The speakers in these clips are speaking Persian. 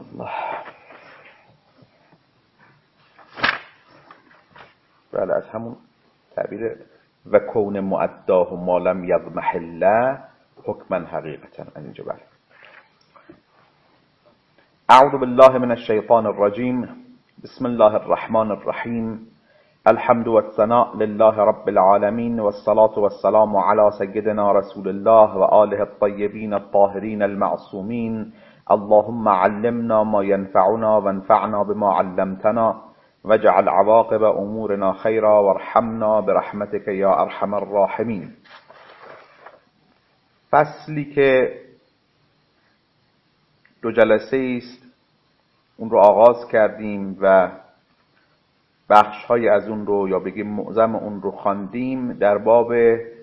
الله. بله، از همون تعبیر و کون معداه ما لم یضمحل حکما حقیقتا اینجا. بله. اعوذ بالله من الشیطان الرجیم. بسم الله الرحمن الرحیم. الحمد والثناء لله رب العالمين والصلاة والسلام على سيدنا رسول الله وآله الطيبين الطاهرين المعصومين. اللهم علمنا ما ينفعنا وانفعنا بما علمتنا واجعل عواقب امورنا خيرا وارحمنا برحمتك يا ارحم الراحمين. فصلی که 2 جلسه است اون رو آغاز کردیم و بخش‌های از اون رو یا بگیم معظم اون رو خواندیم، در باب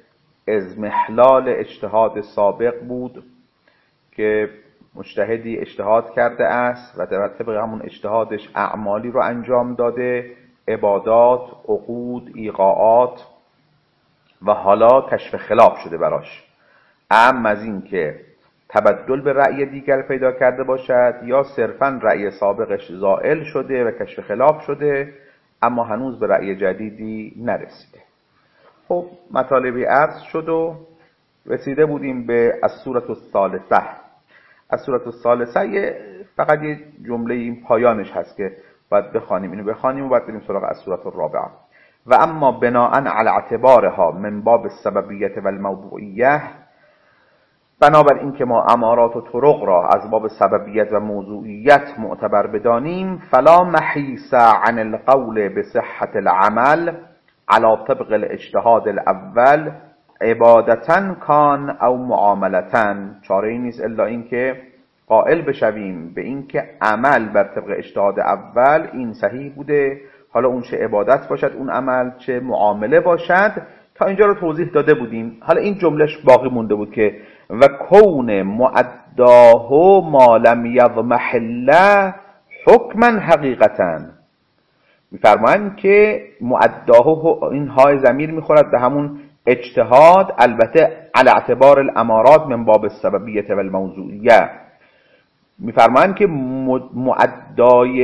اضمحلال اجتهاد سابق بود که مجتهدی اجتهاد کرده است و در طبق همون اجتهادش اعمالی رو انجام داده، عبادات، عقود، ایقاعات، و حالا کشف خلاف شده براش. اعم از این که تبدل به رأی دیگر پیدا کرده باشد یا صرفاً رأی سابقش زائل شده و کشف خلاف شده اما هنوز به رأی جدیدی نرسیده. خب مطالبی عرض شد و رسیده بودیم به السورة الثالثه. السورة الثالثه فقط یه جمله این پایانش هست که باید بخوانیم، اینو بخوانیم و بعد بریم سراغ السورة الرابعه. و اما بناء علی اعتبارها من باب السببیت و الموضوعیه، بنابر این که ما امارات و طرق را از باب سببیت و موضوعیت معتبر بدانیم، فلا محیص عن القول بصحة العمل على طبق الاجتهاد الاول عبادتن کان او معاملتن. چاره ای نیست الا این که قائل بشویم به این که عمل بر طبق اجتهاد اول این صحیح بوده، حالا اون چه عبادت باشد اون عمل، چه معامله باشد. تا اینجا رو توضیح داده بودیم. حالا این جملهش باقی مونده بود که و کون معداه ما لم یضمحل حکما حقیقتا. میفرمایند که معداه، این های ضمیر میخورد به همون اجتهاد، البته علی اعتبار الامارات من باب السببیت و الموضوعیه. میفرمایند که معدای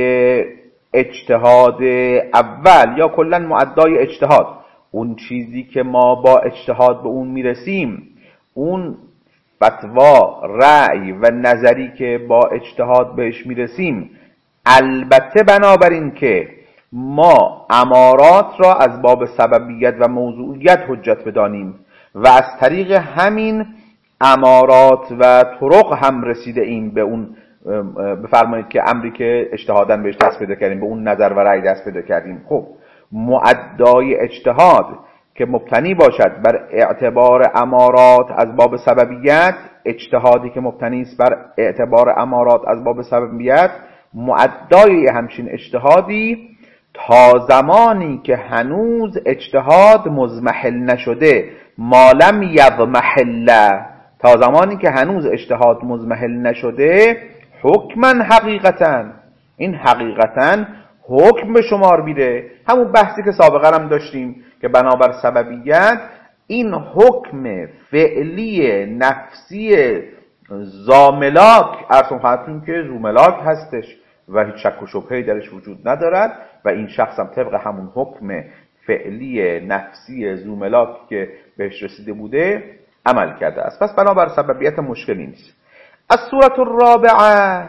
اجتهاد اول یا کلا معدای اجتهاد، اون چیزی که ما با اجتهاد به اون میرسیم، اون فتوا، رأی و نظری که با اجتهاد بهش میرسیم، البته بنابراین که ما امارات را از باب سببیت و موضوعیت حجت بدانیم و از طریق همین امارات و طرق هم رسیده ایم به اون، بفرمایید که امری که اجتهاداً بهش دست پیدا کردیم، به اون نظر و رأی دست پیدا کردیم. خب معدای اجتهاد که مبتنی باشد بر اعتبار امارات از باب سببیت، اجتهادی که مبتنی است بر اعتبار امارات از باب سببیت، معدای همچین اجتهادی تا زمانی که هنوز اجتهاد مضمحل نشده، ما لم یضمحل، تا زمانی که هنوز اجتهاد مضمحل نشده، حکما حقیقتا، این حقیقتا حکم به شمار میره. همون بحثی که سابقا هم داشتیم که بنابر سببیت این حکم فعلی نفسی زاملاک، ارسم خواهدتون که زوملاک هستش و هیچ شک و شبهه‌ای درش وجود ندارد و این شخص هم طبق همون حکم فعلی نفسی زوملاک که بهش رسیده بوده عمل کرده است. پس بنابر سببیت مشکلی نیست. السورة الرابعه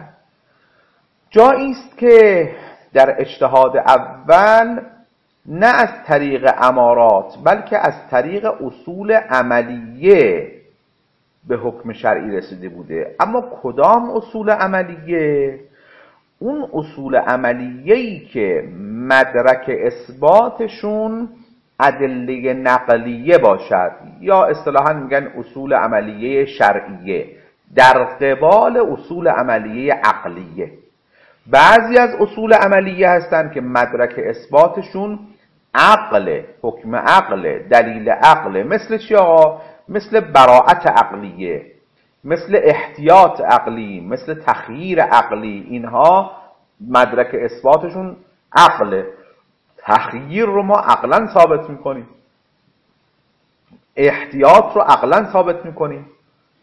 جایی است که در اجتهاد اول نه از طریق امارات بلکه از طریق اصول عملیه به حکم شرعی رسیده بوده. اما کدام اصول عملیه؟ اون اصول عملیه‌ای که مدرک اثباتشون ادله نقلیه باشد، یا اصطلاحاً میگن اصول عملیه شرعیه در قبال اصول عملیه عقلیه. بعضی از اصول عملیه هستن که مدرک اثباتشون عقل، حکم عقل، دلیل عقل. مثل چی آقا؟ مثل براءت عقلیه، مثل احتیاط عقلی، مثل تخییر عقلی. اینها مدرک اثباتشون عقله. تخییر رو ما عقلا ثابت میکنیم، احتیاط رو عقلا ثابت میکنیم.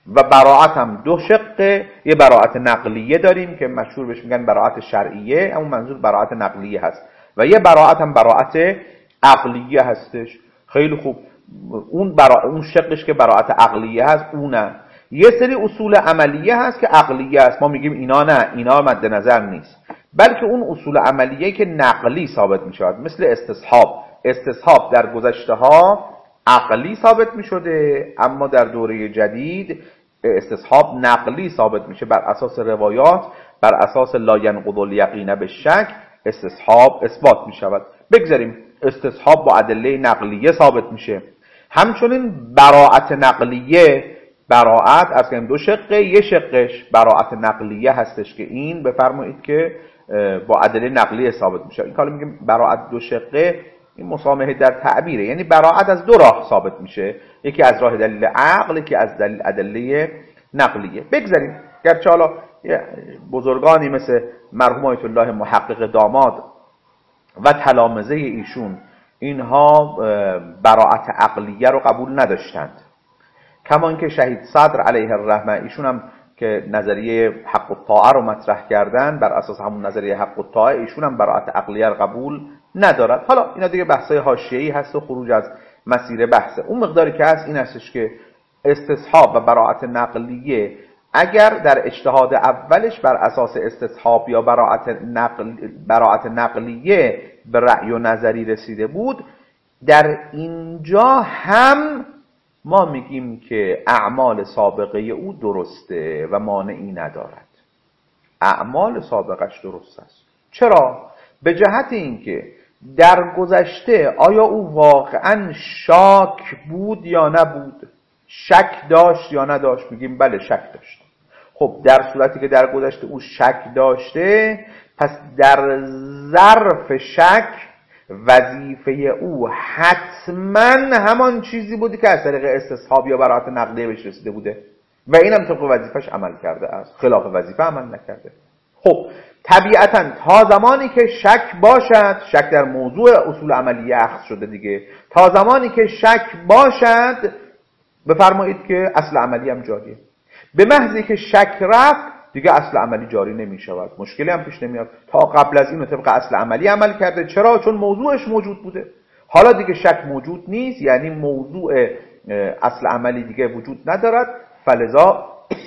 و براعت هم دو شقه. یه براعت نقلیه داریم که مشهور بهش میگن براعت شرعیه، اما منظور براعت نقلیه هست، و یه براعت هم براعت عقلیه هستش. خیلی خوب، اون شقش که براعت عقلیه هست اونه. یه سری اصول عملیه هست که عقلیه هست، ما میگیم اینا نه، اینا مد نظر نیست، بلکه اون اصول عملیه که نقلی ثابت میشود، مثل استصحاب در گذشته ها عقلی ثابت میشده، اما در دوره جدید استصحاب نقلی ثابت میشه، بر اساس روایات، بر اساس لا ینقض الیقین بالشک استصحاب اثبات میشود. بگذاریم استصحاب با ادله نقلیه ثابت میشه. همچنین براعت نقلیه، براعت از کنیم دو شقه، یه شقش براعت نقلیه هستش که این بفرمایید که با ادله نقلیه ثابت میشه. این کارو میگیم براعت دو شقه، این مسامحه در تعبیره، یعنی براعت از دو راه ثابت میشه، یکی از راه دلیل عقل، یکی از دلیل ادله نقلیه. بگذاریم گرچه حالا بزرگانی مثل مرحوم آیت الله محقق داماد و تلامذه ایشون اینها براعت عقلیه رو قبول نداشتند، کما اینکه شهید صدر علیه الرحمه ایشون هم که نظریه حق الطاعه رو مطرح کردن، بر اساس همون نظریه حق الطاعه ایشون هم براعت عقلیه رو قبول ندارد. حالا اینا دیگه بحثای حاشیه‌ای هست و خروج از مسیر بحثه. اون مقداری که هست این هستش که استصحاب و براعت نقلیه اگر در اجتهاد اولش بر اساس استصحاب یا براعت نقلیه به رأی و نظری رسیده بود، در اینجا هم ما میگیم که اعمال سابقه او درسته و مانعی ندارد. اعمال سابقش درست است. چرا؟ به جهت اینکه در گذشته آیا او واقعا شاک بود یا نبود، شک داشت یا نداشت؟ میگیم بله شک داشت. خب در صورتی که در گذشته او شک داشته، پس در ظرف شک وظیفه او حتما همان چیزی بوده که از طریق استصحاب یا براعت نقلیه بهش رسیده بوده و اینم طبق وظیفش عمل کرده است، خلاف وظیفه عمل نکرده. خب طبیعتا تا زمانی که شک باشد، شک در موضوع اصول عملیه اخذ شده دیگه، تا زمانی که شک باشد بفرمایید که اصل عملی هم جاریه. به محضی که شک رفت دیگه اصل عملی جاری نمی شود، مشکلی هم پیش نمیاد. تا قبل از اینو طبق اصل عملی عمل کرده. چرا؟ چون موضوعش موجود بوده. حالا دیگه شک موجود نیست، یعنی موضوع اصل عملی دیگه وجود ندارد، فلذا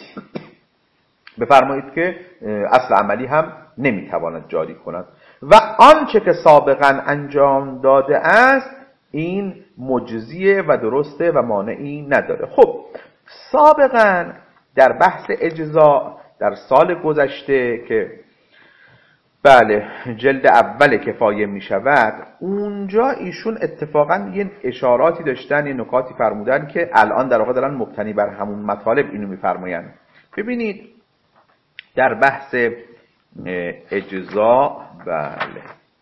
بفرمایید که اصل عملی هم نمیتواند جاری کند و آنچه که سابقا انجام داده است این مجزیه و درسته و مانعی نداره. خب سابقا در بحث اجزا در سال گذشته که بله جلد اول کفایه می شود، اونجا ایشون اتفاقا یه اشاراتی داشتن، یه نکاتی فرمودن که الان در واقع دارن مبتنی بر همون مطالب اینو می فرماین. ببینید در بحث اجزا، بله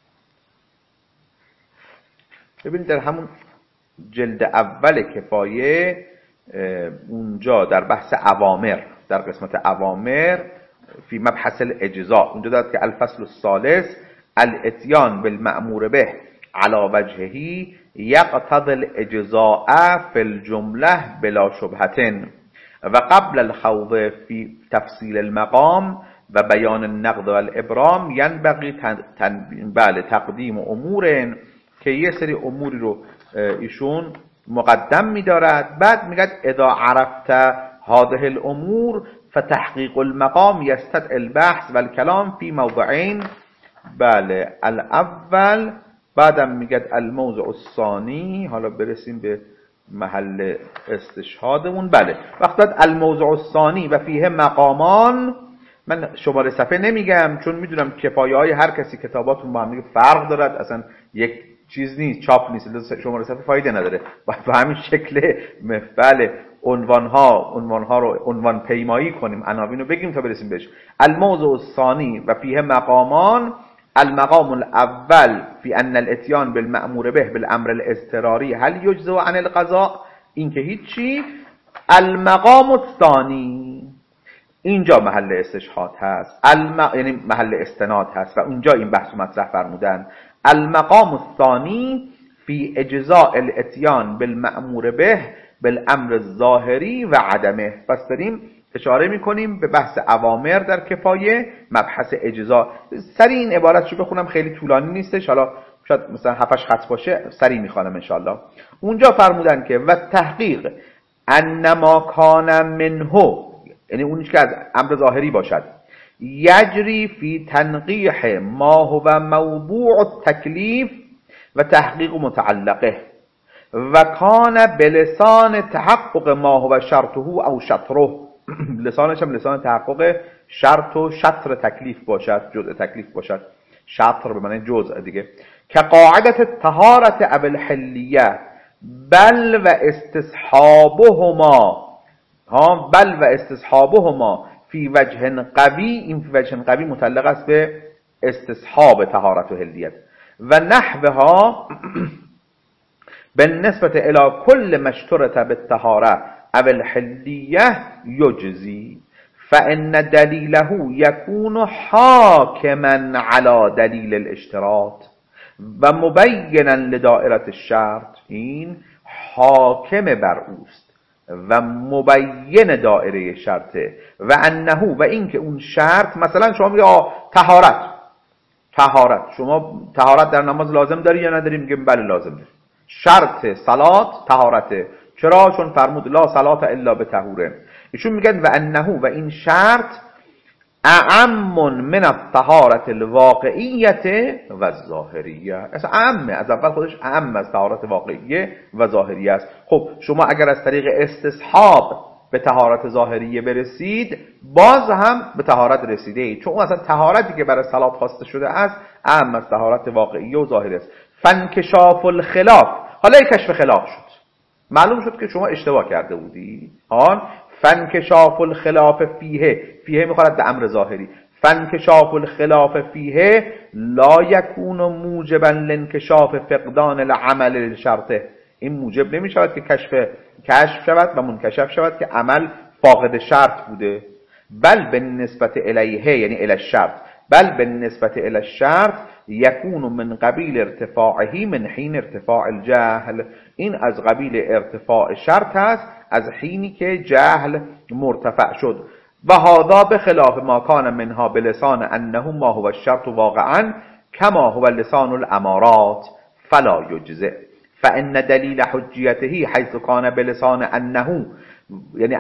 ببینید در همون جلد اول کفایه اونجا در بحث اوامر، در قسمت اوامر فی مبحث الاجزا اونجا داد که الفصل الثالث الاتیان بالمأمور به علی وجهه یقتضی الاجزاء فی الجمله بلا شبهة و قبل الخوض فی تفصیل المقام و بیان النقد و الابرام ینبغی تقدیم امور، که یه سری اموری رو ایشون مقدم می‌دارد، بعد میگه اذا عرفت هذه الامور فتحقیق المقام یستدعی البحث والکلام فی موضعین. بله الاول، بعدم میگه الموضع الثانی، حالا برسیم به محل استشهادمون. بله وقتی الموضع الثانی و فیه مقامان، من شماره صفحه نمیگم چون میدونم کفایه های هر کسی کتاباتون با هم دیگه فرق دارد، اصلا یک چیز نیست، چاپ نیست، شماره صفحه فایده نداره، باید به همین شکل بله عنوانها رو عنوان پیمایی کنیم، عناوین رو بگیم تا برسیم بهش. الموضوع الثانی و فیه مقامان، المقام الاول فی ان الاتیان بالمأمور به بالامر الاضطراری هل یجزا عن القضاء، این که هیچی. المقام الثانی، اینجا محل استشهاد هست، یعنی محل استناد هست و اونجا این بحث مطرح فرمودن. المقام الثانی فی اجزاء الاتیان بالمأمور به بالامر الظاهری و عدمه. پس داریم اشاره میکنیم به بحث اوامر در کفایه، مبحث اجزا. سریع این عبارتشو بخونم، خیلی طولانی نیستش، حالا شاید مثلا 7 خط باشه، سریع میخوانم انشاءالله. اونجا فرمودن که و تحقیق انما کان منه، یعنی اونی که از امر ظاهری باشد، یجری فی تنقیح ما هو موضوع التکلیف و تحقیق متعلقه و کان بلسان تحقق ما هو شرطه او شطره. لسانش هم لسان تحقق شرط و شطر تکلیف باشد، جزء تکلیف باشد. شطر به معنی جزء دیگه. که قاعدت طهارت او الحلیه بل و استصحابهما، بل و استصحابهما فی وجه قوی. این فی وجه قوی متعلق است به استصحاب طهارت و حلیت. و نحوها بالنسبة الى كل ما اشترط بالطهارة او الحلیه یجزی فان دلیله یکون حاکما على دلیل الاشتراط و مبینا لدائرة الشرط. این حاکم بر اوست و مبین دائره شرطه. و انه، و این که اون شرط، مثلا شما میگه طهارت، شما طهارت در نماز لازم داری یا نداری؟ میگیم بله لازم داری. شرط صلات طهارته. چرا؟ چون فرمود لا صلات الا بطهوره. ایشون میگن و انه، و این شرط اعم من الطهارت الواقعیه و ظاهریه. اصلا اعمه، از اول خودش اعم از طهارت واقعیه و ظاهریه است. خب شما اگر از طریق استصحاب به طهارت ظاهریه برسید، باز هم به طهارت رسیده اید، چون اصلا طهارتی که برای صلات خواسته شده است اعم از طهارت واقعیه و ظاهری است. فانکشاف الخلاف، حالا یک کشف خلاف شد، معلوم شد که شما اشتباه کرده بودی. فانکشاف الخلاف فیه میخورد به امر ظاهری. فانکشاف الخلاف فیه لا یکون موجبا لانکشاف فقدان العمل لشرطه. این موجب نمی شود که کشف شود و منکشف شود که عمل فاقد شرط بوده. بل به نسبت الیه، یعنی الی الشرط، بل به نسبت الی الشرط یکون من قبیل ارتفاعه من حین ارتفاع الجهل. این از قبیل ارتفاع شرط است از حینی که جهل مرتفع شد. و هذا بخلاف ما کان منها بلسان انه ما هو الشرط واقعا کما هو لسان الامارات فلا یجزئ فان دلیل حجیته حیث کان بلسان انه، یعنی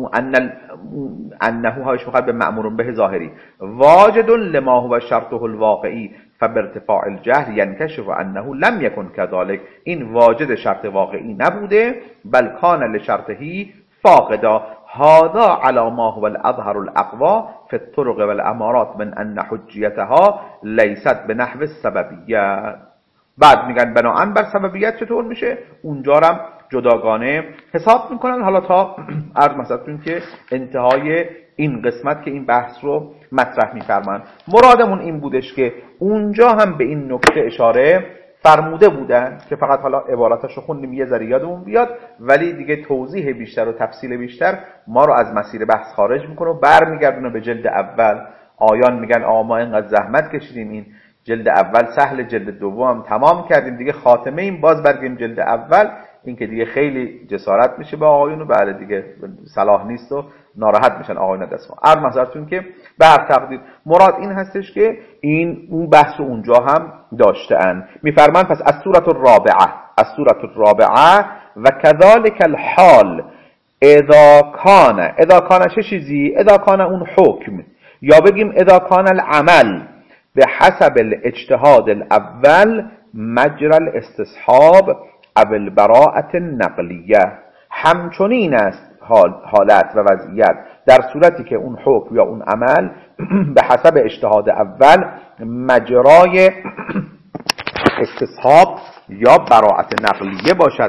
انه هایش میخواد به مأمور به ظاهری، واجد لما هو شرطه الواقعی فبارتفاع الجهل ینکشف انه لم یکن كذلك. این واجد شرط واقعی نبوده، بل کان لشرطه فاقدا. هذا على ما هو الاظهر الاقوى في الطرق والامارات من ان حجیتها لیست بنحو السببیه. بعد میگن بناهن بر سببیت چطور میشه، اونجا هم جداگانه حساب میکنن. حالا تا عرض مثلا که انتهای این قسمت که این بحث رو مطرح میفرمان، مرادمون این بودش که اونجا هم به این نکته اشاره فرموده بودن که فقط حالا عباراتشو خوندیم یه ذره یادمون بیاد، ولی دیگه توضیح بیشتر و تفصیل بیشتر ما رو از مسیر بحث خارج میکنه و برمیگردونه به جلد اول. آیان میگن ما اینقدر زحمت کشیدیم، این جلد اول سهل، جلد دوم تمام کردیم، دیگه خاتمه این باز برگردیم جلد اول. این که دیگه خیلی جسارت میشه به آقایون و بعد دیگه صلاح نیست و ناراحت میشن آقایون دست ما. عرض نظرتون که به هر تقدیر مراد این هستش که این اون بحث اونجا هم داشتن. میفرمان پس از سورة الرابعه و كذلك الحال اذا کان چه چیزی؟ اذا کان اون حکم، یا بگیم اذا کان العمل به حسب الاجتهاد الاول مجرى الاستصحاب او البراءة النقلیه. همچنین است حالت و وضعیت در صورتی که اون حکم یا اون عمل به حسب اجتهاد اول مجرای استصحاب یا براءة نقلیه باشد.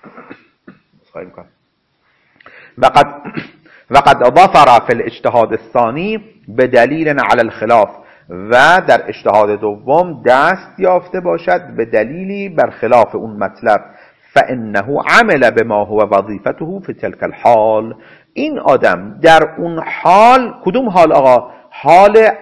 وقد ظفر فی الاجتهاد الثانی بدلیل علی الخلاف، و در اجتهاد دوم دست یافته باشد به دلیلی بر خلاف اون مطلب. فانه عمل بما هو وظیفته فی تلک الحال. این آدم در اون حال، کدوم حال آقا؟ حال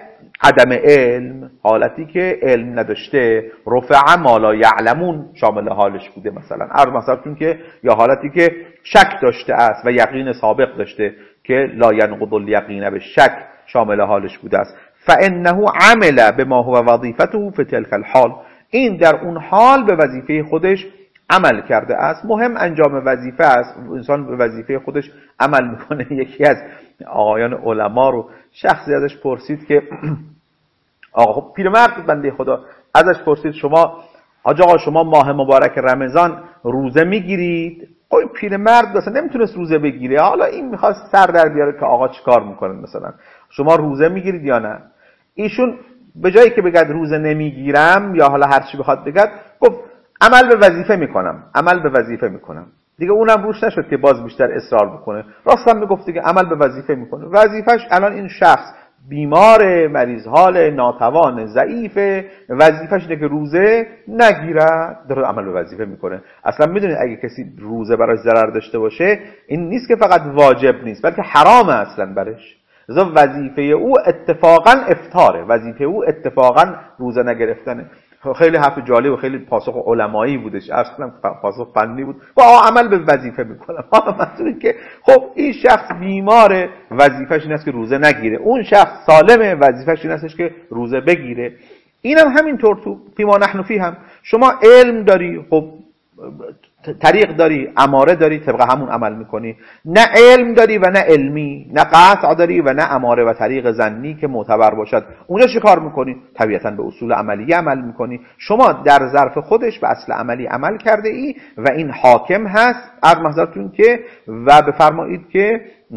عدم علم، حالتی که علم نداشته، رفع ما لا یعلمون شامل حالش بوده. مثلا که یا حالتی که شک داشته است و یقین سابق داشته که لا ینقض الیقین بالشک شامل حالش بوده است. فانه عمل بما هو وظیفته فی تلک الحال، این در اون حال به وظیفه خودش عمل کرده است. مهم انجام وظیفه است، انسان به وظیفه خودش عمل میکنه. یکی از آقایان علما رو شخصی ازش پرسید که آقا پیرمرد بنده خدا ازش پرسید شما حاج آقا شما ماه مبارک رمضان روزه میگیرید؟ خب پیرمرد مثلا نمیتونست روزه بگیره، حالا این میخواست سر در بیاره که آقا چیکار میکنن، مثلا شما روزه میگیرید یا نه؟ ایشون به جایی که بگد روزه نمیگیرم یا حالا هر چی بخواد بگد، گفت عمل به وظیفه میکنم، عمل به وظیفه میکنم. دیگه اونم روش نشد که باز بیشتر اصرار بکنه، راستم میگفت دیگه عمل به وظیفه میکنه. وظیفش الان این شخص بیمار، مریض حال، ناتوان، ضعیف، وظیفش اینه که روزه نگیره، داره عمل به وظیفه میکنه. اصلا میدونید اگه کسی روزه براش ضرر داشته باشه، این نیست که فقط واجب نیست بلکه حرامه اصلا برش. لذا وظیفه او اتفاقا افطاره، وظیفه او اتفاقا روزه نگرفتنه. خیلی حرف جالب و خیلی پاسخ علمایی بودش، اصلا پاسخ فنی بود. با عمل به وظیفه میکنم. منظور که خب این شخص بیماره، وظیفش این است که روزه نگیره، اون شخص سالمه، وظیفش این است که روزه بگیره. اینم همینطور تو فیما نحن فی هم شما علم داری، خب طریق داری، اماره داری، طبق همون عمل میکنی. نه علم داری و نه علمی، نه قطع داری و نه اماره و طریق ظنی که معتبر باشد، اونجا چه کار میکنی؟ طبیعتاً به اصول عملی عمل میکنی. شما در ظرف خودش به اصل عملی عمل کرده ای و این حاکم هست از محضرتون که و بفرمایید که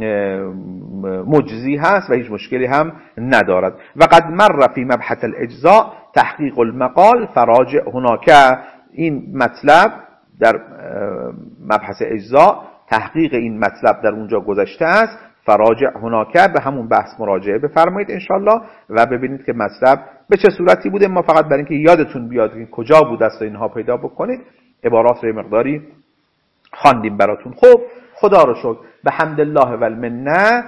مجزی هست و هیچ مشکلی هم ندارد. و قد مر فی مبحث الاجزاء تحقیق المقال فراجع هناك، این مطلب در مبحث اجزاء تحقیق این مطلب در اونجا گذشته است. فراجع هناك، به همون بحث مراجعه بفرمایید انشالله و ببینید که مطلب به چه صورتی بوده. ما فقط برای اینکه یادتون بیاد که کجا بود است و اینها پیدا بکنید عبارات رو مقداری خواندیم براتون. خب خدا رو شکر به حمد الله و المنه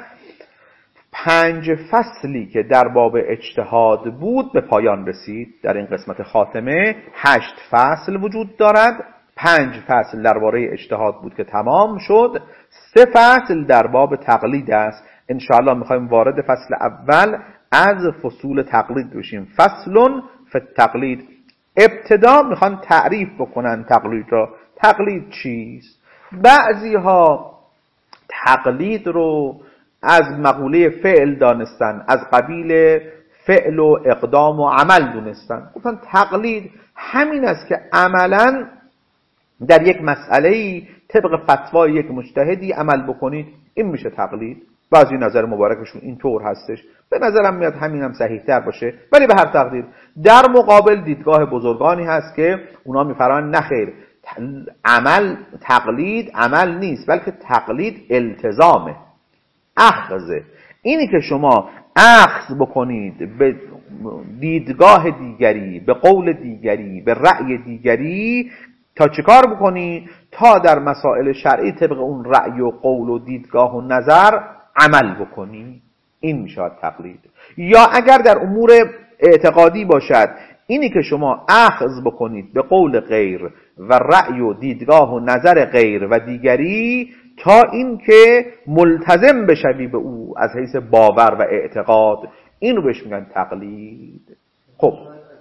5 فصلی که در باب اجتهاد بود به پایان رسید. در این قسمت خاتمه 8 فصل وجود دارد. 5 فصل درباره اجتهاد بود که تمام شد. 3 فصل در باب تقلید است. انشاءالله میخوایم وارد فصل اول از فصول تقلید بشیم. فصل فی التقلید. ابتدا میخوان تعریف بکنن تقلید را. تقلید چیست؟ بعضی ها تقلید رو از مقوله فعل دانستن، از قبیل فعل و اقدام و عمل دونستن. گفتن تقلید همین است که عملاً در یک مسئله طبق فتوای یک مجتهدی عمل بکنید، این میشه تقلید. بعضی نظر مبارکشون این طور هستش، به نظرم میاد همین هم صحیح تر باشه، ولی به هر تقدیر در مقابل دیدگاه بزرگانی هست که اونا میفرمایند نخیر، عمل تقلید عمل نیست بلکه تقلید التزامه، اخذه. اینی که شما اخذ بکنید به دیدگاه دیگری، به قول دیگری، به رأی دیگری، تا چه کار بکنی؟ تا در مسائل شرعی طبق اون رأی و قول و دیدگاه و نظر عمل بکنی. این میشود تقلید. یا اگر در امور اعتقادی باشد، اینی که شما اخذ بکنید به قول غیر و رأی و دیدگاه و نظر غیر و دیگری تا این که ملتزم بشوی به او از حیث باور و اعتقاد، این رو بهش میگن تقلید. خب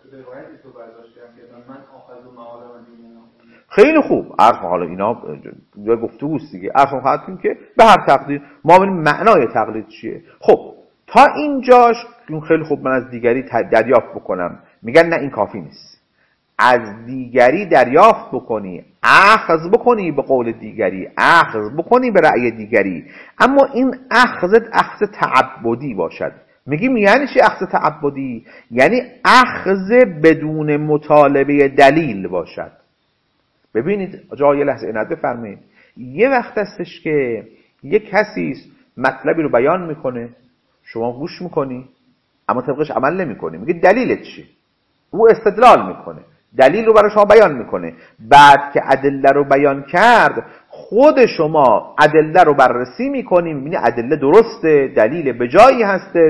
خیلی خوب، عرض حالا اینا گفتگوست دیگه. عرض خواهد که به هر تقدیر ما ببینیم معنای تقلید چیه. خب تا اینجاش خیلی خوب من از دیگری دریافت بکنم، میگن نه این کافی نیست. از دیگری دریافت بکنی، اخذ بکنی به قول دیگری، اخذ بکنی به رأی دیگری، اما این اخذت اخذ تعبدی باشد. میگیم یعنی چی اخذ تعبدی؟ یعنی اخذ بدون مطالبه دلیل باشد. ببینید جای لحظه عنایت بفرمایید، یه وقت هستش که یک کسی مطلبی رو بیان میکنه، شما گوش میکنی اما طبقش عمل نمیکنی، میگه دلیلت چی؟ او استدلال میکنه، دلیل رو برای شما بیان میکنه. بعد که ادله رو بیان کرد، خود شما ادله رو بررسی میکنی، میبینی ادله درسته، دلیل به جایی هستش،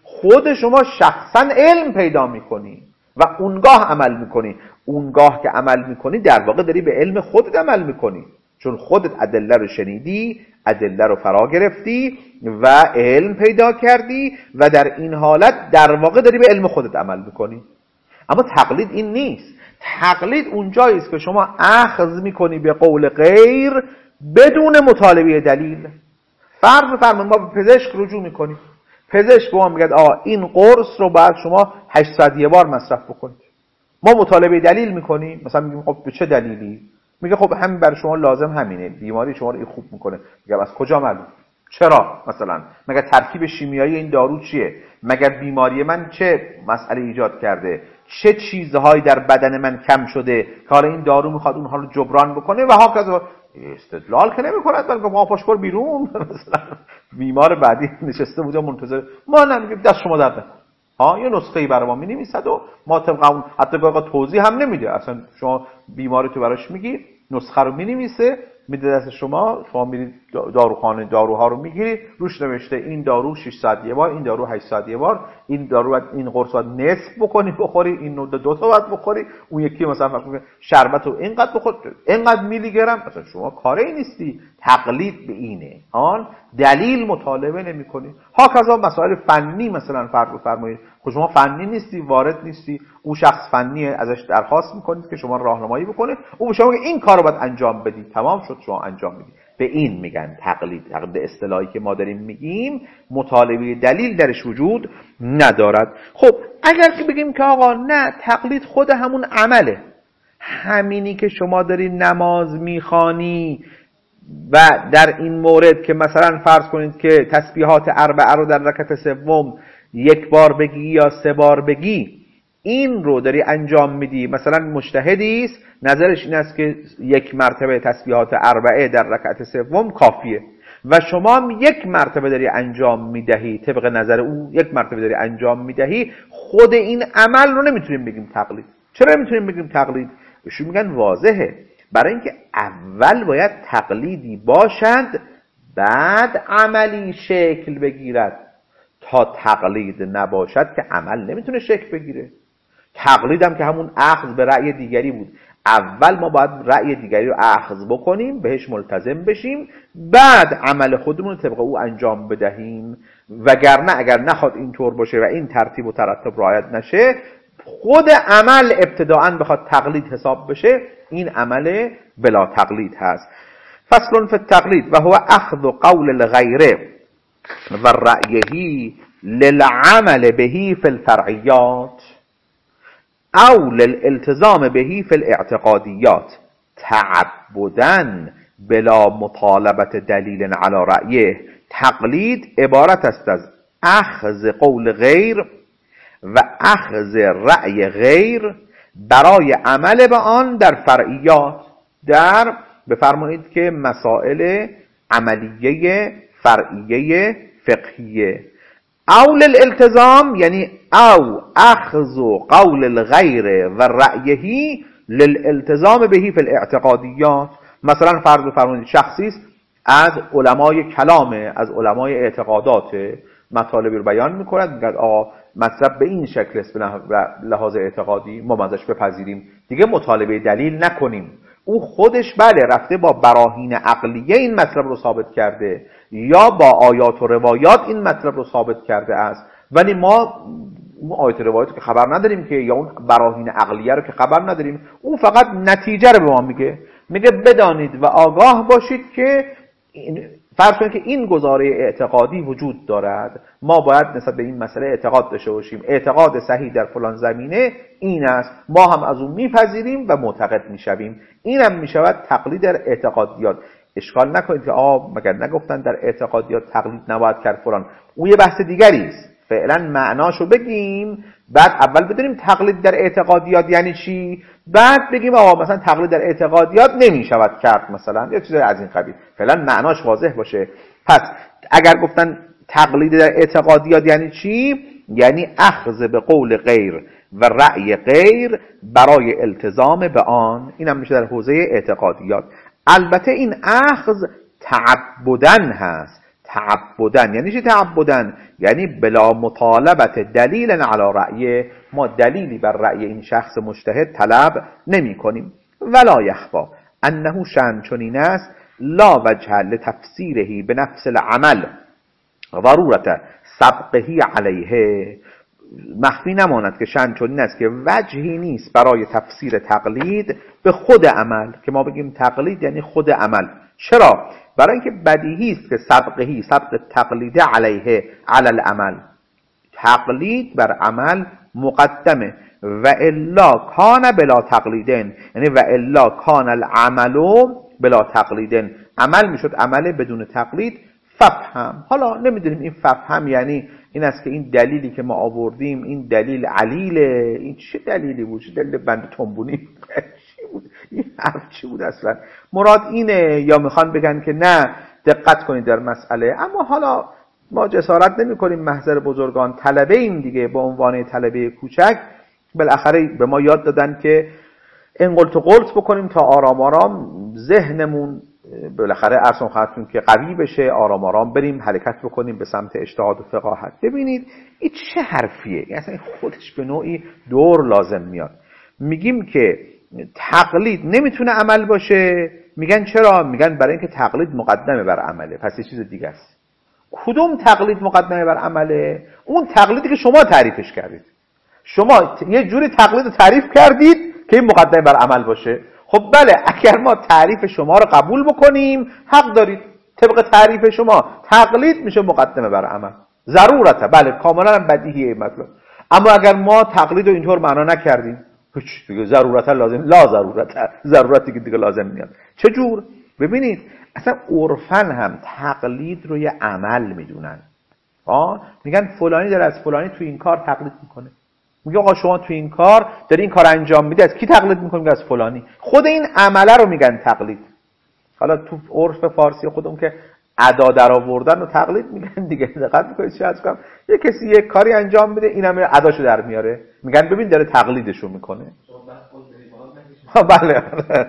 خود شما شخصا علم پیدا میکنی و اونگاه عمل میکنی. اونگاه که عمل میکنی در واقع داری به علم خودت عمل میکنی، چون خودت ادله رو شنیدی، ادله رو فرا گرفتی و علم پیدا کردی و در این حالت در واقع داری به علم خودت عمل میکنی. اما تقلید این نیست. تقلید اونجایی است که شما اخذ میکنی به قول غیر بدون مطالبه دلیل. فرض بفرمایید ما به پزشک رجوع میکنیم، پزشک به ما میگه این قرص رو باید شما 800 یه بار مصرف بکنید. ما مطالبه دلیل میکنیم، مثلا میگیم خب به چه دلیلی؟ میگه خب همین برای شما لازم همینه، بیماری شما رو این خوب میکنه. میگم از کجا معلوم؟ چرا؟ مثلا مگر ترکیب شیمیایی این دارو چیه؟ مگر بیماری من چه مسئله ایجاد کرده؟ چه چیزهایی در بدن من کم شده که حالا این دارو میخواد اونها رو جبران بکنه و هاکذا. استدلال که نمی‌کند، بلکه ما پاشپور بیرون مثلا بیمار بعدی نشسته بود منتظر ما، نمیگیم دست شما درد نکنه، یه نسخه‌ای برای ما می‌نویسد و ما طبق اون حتی گاهی توضیح هم نمیده. اصلا شما بیماری تو براش میگی، نسخه رو می‌نویسه میده دست شما میرید داروخانه، داروها رو میگیرید روش نوشته این دارو 600 یه بار، این دارو 800 یه بار، این دارو باید این قرص باید نصف بکنی بخوری، این دو تا باید بخوری، اون یکی مثلا فرض شربت رو اینقدر بخور، اینقدر میلی گرم. مثلا شما کاری نیستی، تقلید به اینه، دلیل مطالبه نمی‌کنی. هاکذا مسائل فنی مثلا فرض بفرمایید خود شما فنی نیستی، وارد نیستی، اون شخص فنیه، ازش درخواست میکنید که شما راهنمایی بکنه، او به شما میگه این کارو باید انجام بدی، تمام شد شما انجام میدی. به این میگن تقلید. تقلید اصطلاحی که ما داریم میگیم مطالبه دلیل درش وجود ندارد. خب اگر که بگیم که آقا نه، تقلید خود همون عمله، همینی که شما داری نماز میخوانی و در این مورد که مثلا فرض کنید که تسبیحات اربعه رو در رکعت سوم 1 بار بگی یا 3 بار بگی، این رو داری انجام میدی. مثلا مجتهدی است نظرش این است که 1 مرتبه تسبیحات اربعه در رکعت سوم کافیه و شما هم 1 مرتبه داری انجام میدهی، طبق نظر او 1 مرتبه داری انجام میدهی. خود این عمل رو نمیتونیم بگیم تقلید. چرا نمیتونیم بگیم تقلید؟ بهشون میگن واضحه، برای اینکه اول باید تقلیدی باشد بعد عملی شکل بگیرد. تا تقلید نباشد که عمل نمیتونه شکل بگیره. تقلید هم که همون اخذ به رأی دیگری بود. اول ما باید رأی دیگری رو اخذ بکنیم، بهش ملتزم بشیم، بعد عمل خودمون رو طبق او انجام بدهیم. وگرنه اگر نخواد اینطور باشه و این ترتیب و ترتب رعایت نشه، خود عمل ابتداءً بخواد تقلید حساب بشه، این عمل بلا تقلید هست. فصل فی التقلید و هو اخذ قول الغیر و رأیه للعمل بهی فی الفرعیات او للالتزام بهی فی الاعتقادیات تعبداً بلا مطالبت دلیل علی رأیه. تقلید عبارت است از اخذ قول غیر و اخذ رأی غیر برای عمل به آن در فرعیات، در بفرمایید که مسائل عملیه فرعیه فقهیه. او للالتزام یعنی او اخذ قول الغیر و رأیه للالتزام بهی فی الاعتقادیات. مثلا فرض بفرمایید شخصی است از علمای کلامه، از علمای اعتقادات، مطالبی رو بیان میکند، میگه آقا مطلب به این شکل است به لحاظ اعتقادی، ما ازش بپذیریم، دیگه مطالبه دلیل نکنیم. او خودش بله رفته با براهین عقلیه این مطلب رو ثابت کرده یا با آیات و روایات این مطلب رو ثابت کرده است، ولی ما اون آیات و روایات که خبر نداریم که، یا اون براهین عقلیه رو که خبر نداریم. او فقط نتیجه رو به ما میگه بدانید و آگاه باشید که فرض کنید که این گزاره اعتقادی وجود دارد، ما باید نسبت به این مسئله اعتقاد داشته باشیم، اعتقاد صحیح در فلان زمینه این است، ما هم از اون میپذیریم و معتقد میشویم. این هم میشود تقلید در اعتقادیات. اشکال نکنید که مگر نگفتن در اعتقادیات تقلید نباید کرد فلان، اون یه بحث دیگری است. فعلا معناشو بگیم، بعد اول بدونیم تقلید در اعتقادیات یعنی چی، بعد بگیم مثلا تقلید در اعتقادیات نمیشود کرد، مثلا یا چیزی از این قبیل. فعلا معناش واضح باشه. پس اگر گفتن تقلید در اعتقادیات یعنی چی، یعنی اخذ به قول غیر و رأی غیر برای التزام به آن. این هم میشه در حوزه اعتقادیات. البته این اخذ تعبدن هست. تعبدن. یعنی چی تعبدن؟ یعنی بلا مطالبت دلیل علی رأی، ما دلیلی بر رأی این شخص مجتهد طلب نمی کنیم. ولا یخفا انه شأن چنین است لا وجه لتفسیره بنفس العمل ضرورت سبقه علیه، مخفی نماند که شأن چنین است که وجهی نیست برای تفسیر تقلید به خود عمل، که ما بگیم تقلید یعنی خود عمل. چرا؟ برای اینکه بدیهی است که سبق تقلید علیه علی العمل، تقلید بر عمل مقدمه. و الا کان بلا تقلیدن، یعنی و الا کان العمل بلا تقلیدن، عمل میشد عمل بدون تقلید. ففهم، حالا نمیدونیم این ففهم یعنی این است که این دلیلی که ما آوردیم این دلیل علیله، این چه دلیلی بود؟ چه دلیل بند تنبونی چی بود؟ این حرف چی بود اصلا؟ مراد اینه یا میخوان بگن که نه دقت کنید در مسئله؟ اما حالا ما جسارت نمی کنیم محضر بزرگان، طلبه ایم دیگه، به عنوان طلبه کوچک بالاخره به ما یاد دادن که انقلت و قلت بکنیم تا آرام آرام ذهنمون بالاخره ارسم خواهدتون که قوی بشه، آرام آرام بریم حرکت بکنیم به سمت اجتهاد و فقاهت. ببینید این چه حرفیه؟ اصلا خودش به نوعی دور لازم میاد. میگیم که تقلید نمیتونه عمل باشه، میگن چرا؟ میگن برای اینکه تقلید مقدمه بر عمله. پس یه چیز دیگه است. کدوم تقلید مقدمه بر عمله؟ اون تقلیدی که شما تعریفش کردید. شما یه جوری تقلید رو تعریف کردید که این مقدمه بر عمل باشه. خب بله، اگر ما تعریف شما رو قبول بکنیم حق دارید، طبق تعریف شما تقلید میشه مقدمه بر عمل ضرورته. بله کاملا بدیهیه مطلب. اما اگر ما تقلید رو اینطور معنا نکردیم، هیچ دیگه ضرورتا لازم، لا ضرورتا، ضرورتی که دیگه لازم میاد. چه جور؟ ببینید اصلا عرفن هم تقلید رو یه عمل میدونن. میگن فلانی داره از فلانی تو این کار تقلید میکنه. میگه آقا شما تو این کار داری این کار انجام میدی، از کی تقلید میکنی؟ از فلانی. خود این عمله رو میگن تقلید. حالا تو عرف فارسی خودمون که ادا در آوردن رو تقلید میگن دیگه. دقت میکنید چه عرض کنم؟ یه کسی یه کاری انجام میده اینم اداشو در میاره، میگن ببین داره تقلیدشو میکنه. بله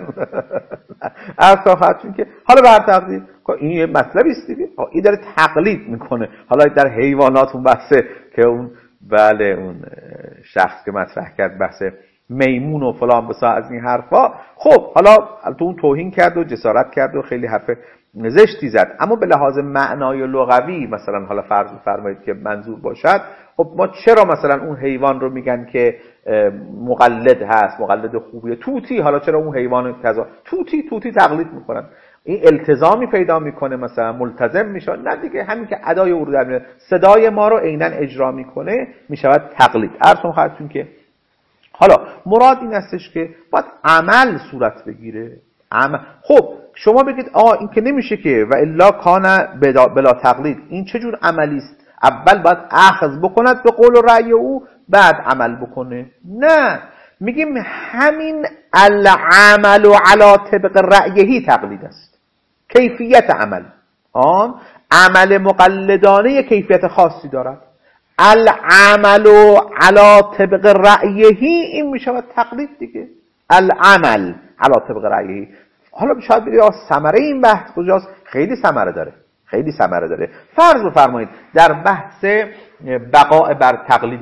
اصلا خاطر که حالا بر تقلید این یه مطلبی است دیگه، این داره تقلید میکنه. حالا در حیوانات اون بحثه که اون بله اون شخص که مطرح کرد بحث میمون و فلان بسا از این حرفا، خب حالا تو اون توهین کرد و جسارت کرد و خیلی حرف زشتی زد. اما به لحاظ معنای لغوی مثلا حالا فرض فرمایید که منظور باشد، خب ما چرا مثلا اون حیوان رو میگن که مقلد هست، مقلد خوبیه؟ توتی، حالا چرا اون حیوان کذا توتی تقلید میکنن؟ این التزامی پیدا میکنه، مثلا ملتزم میشه؟ نه دیگه، همین که ادای او رو در میاره، صدای ما رو عیناً اجرا میکنه، میشود تقلید. عرضم خواهدتون که حالا مراد این استش که باید عمل صورت بگیره. خب شما بگید این که نمیشه که و الا کان بلا تقلید، این چه جور عملی است؟ اول باید اخذ بکند به قول و رأی او، بعد عمل بکنه؟ نه، میگیم همین العمل علی طبق رأیهی تقلید است. کیفیت عمل، عمل مقلدانه کیفیت خاصی دارد. العمل علی طبق رأیهی، این میشود تقلید دیگه. العمل علی طبق رأیهی. حالا شاید بگید ثمره این بحث کجاست؟ خیلی ثمره داره. فرض بفرمایید در بحث بقاء بر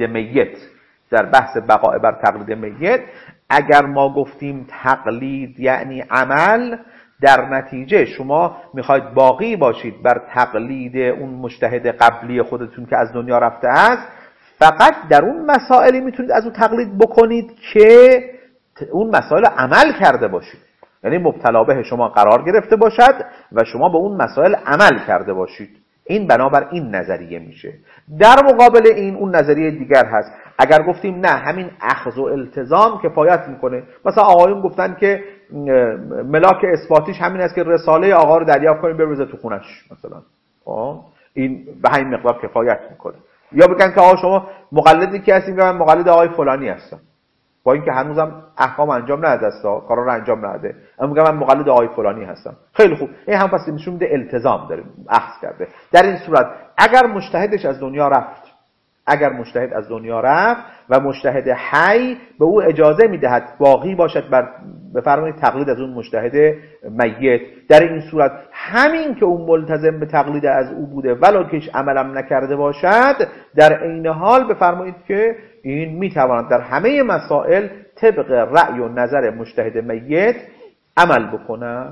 تقلید میت، اگر ما گفتیم تقلید یعنی عمل، در نتیجه شما میخواید باقی باشید بر تقلید اون مجتهد قبلی خودتون که از دنیا رفته است، فقط در اون مسائلی میتونید از اون تقلید بکنید که اون مسائل عمل کرده باشید، یعنی مبتلا به شما قرار گرفته باشد و شما به اون مسائل عمل کرده باشید. این بنابر این نظریه میشه. در مقابل این اون نظریه دیگر هست. اگر گفتیم نه، همین اخذ و التزام کفایت میکنه، مثلا آقایون گفتن که ملاک اثباتیش همین است که رساله آقا رو دریافت کنیم بریزه تو خونش مثلا، این به همین مقدار کفایت میکنه. یا بگن که شما مقلدی کی هستین؟ من مقلد آقای فلانی هستم، با اینکه هنوزم احکام انجام نداده است، کارا رو انجام نداده، اما میگم من مقلد آقای فلانی هستم. خیلی خوب، این هم پس نشون میده التزام داره، اخذ کرده. در این صورت اگر مجتهدش از دنیا رفت، اگر مجتهد از دنیا رفت و مجتهد حی به او اجازه میدهد باقی باشد بر بفرمایید تقلید از اون مجتهد میت، در این صورت همین که اون ملتزم به تقلید از او بوده ولو که هیچ عملم نکرده باشد، در عین حال بفرمایید که این میتواند در همه مسائل طبق رأی و نظر مجتهد میت عمل بکنه.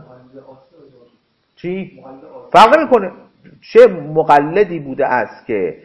چی؟ فرق میکنه چه مقلدی بوده است که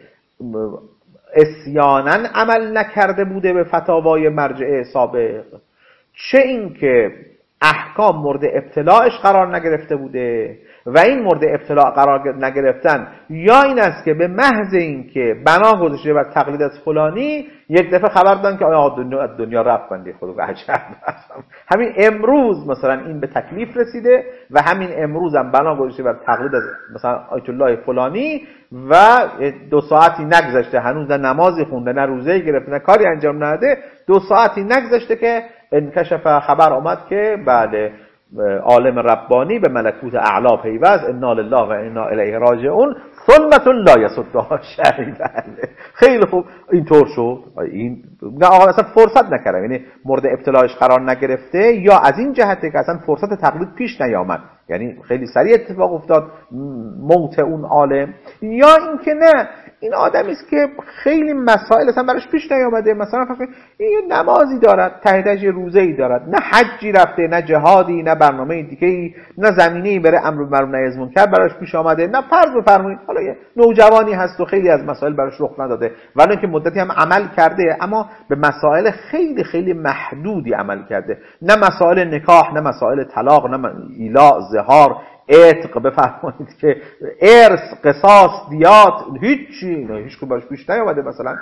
عصیاناً عمل نکرده بوده به فتاوای مرجع سابق، چه این که احکام مورد ابتلاعش قرار نگرفته بوده و این مورد ابتلاع قرار نگرفتن یا این است که به محض این که بنا گذاشته بر تقلید از فلانی یک دفعه خبر دادن که آیا دنیا رفت بنده خود و عجب. همین امروز مثلا این به تکلیف رسیده و همین امروز هم بنا گذاشته بر تقلید از مثلا آیت الله فلانی و 2 ساعتی نگذشته هنوز نه نمازی خونده نه روزه‌ای گرفته نه کاری انجام نداده، 2 ساعتی نگذشته که انکشف خبر آمد که بله عالم ربانی به ملکوت اعلا پیوست، انا لله و انا الیه راجعون، ثلمة لا یصدها شیء. خیلی خوب اینطور شد. این نه آقا اصلا فرصت نکردم، یعنی مورد ابتلاعش قرار نگرفته یا از این جهته که اصلا فرصت تقلید پیش نیامد، یعنی خیلی سریع اتفاق افتاد موت اون عالم، یا اینکه نه این آدمی است که خیلی مسائل اصلا براش پیش نیامده، مثلا فقط این نمازی دارد، تهیدش روزه‌ای دارد، نه حجی رفته، نه جهادی، نه برنامه دیگه‌ای، نه زمینه‌ای بره امر بالمعروف نهی از منکر براش پیش آمده، نه فرض بفرمایید حالا یه نوجوانی هست و خیلی از مسائل براش رخ نداده ولی که مدتی هم عمل کرده اما به مسائل خیلی خیلی محدودی عمل کرده، نه مسائل نکاح، نه مسائل طلاق، نه ایلاء، زهار، عتق، بفرمایید که ارث، قصاص، دیات، هیچی نه، هیچ کو براش پیش نیامده. مثلا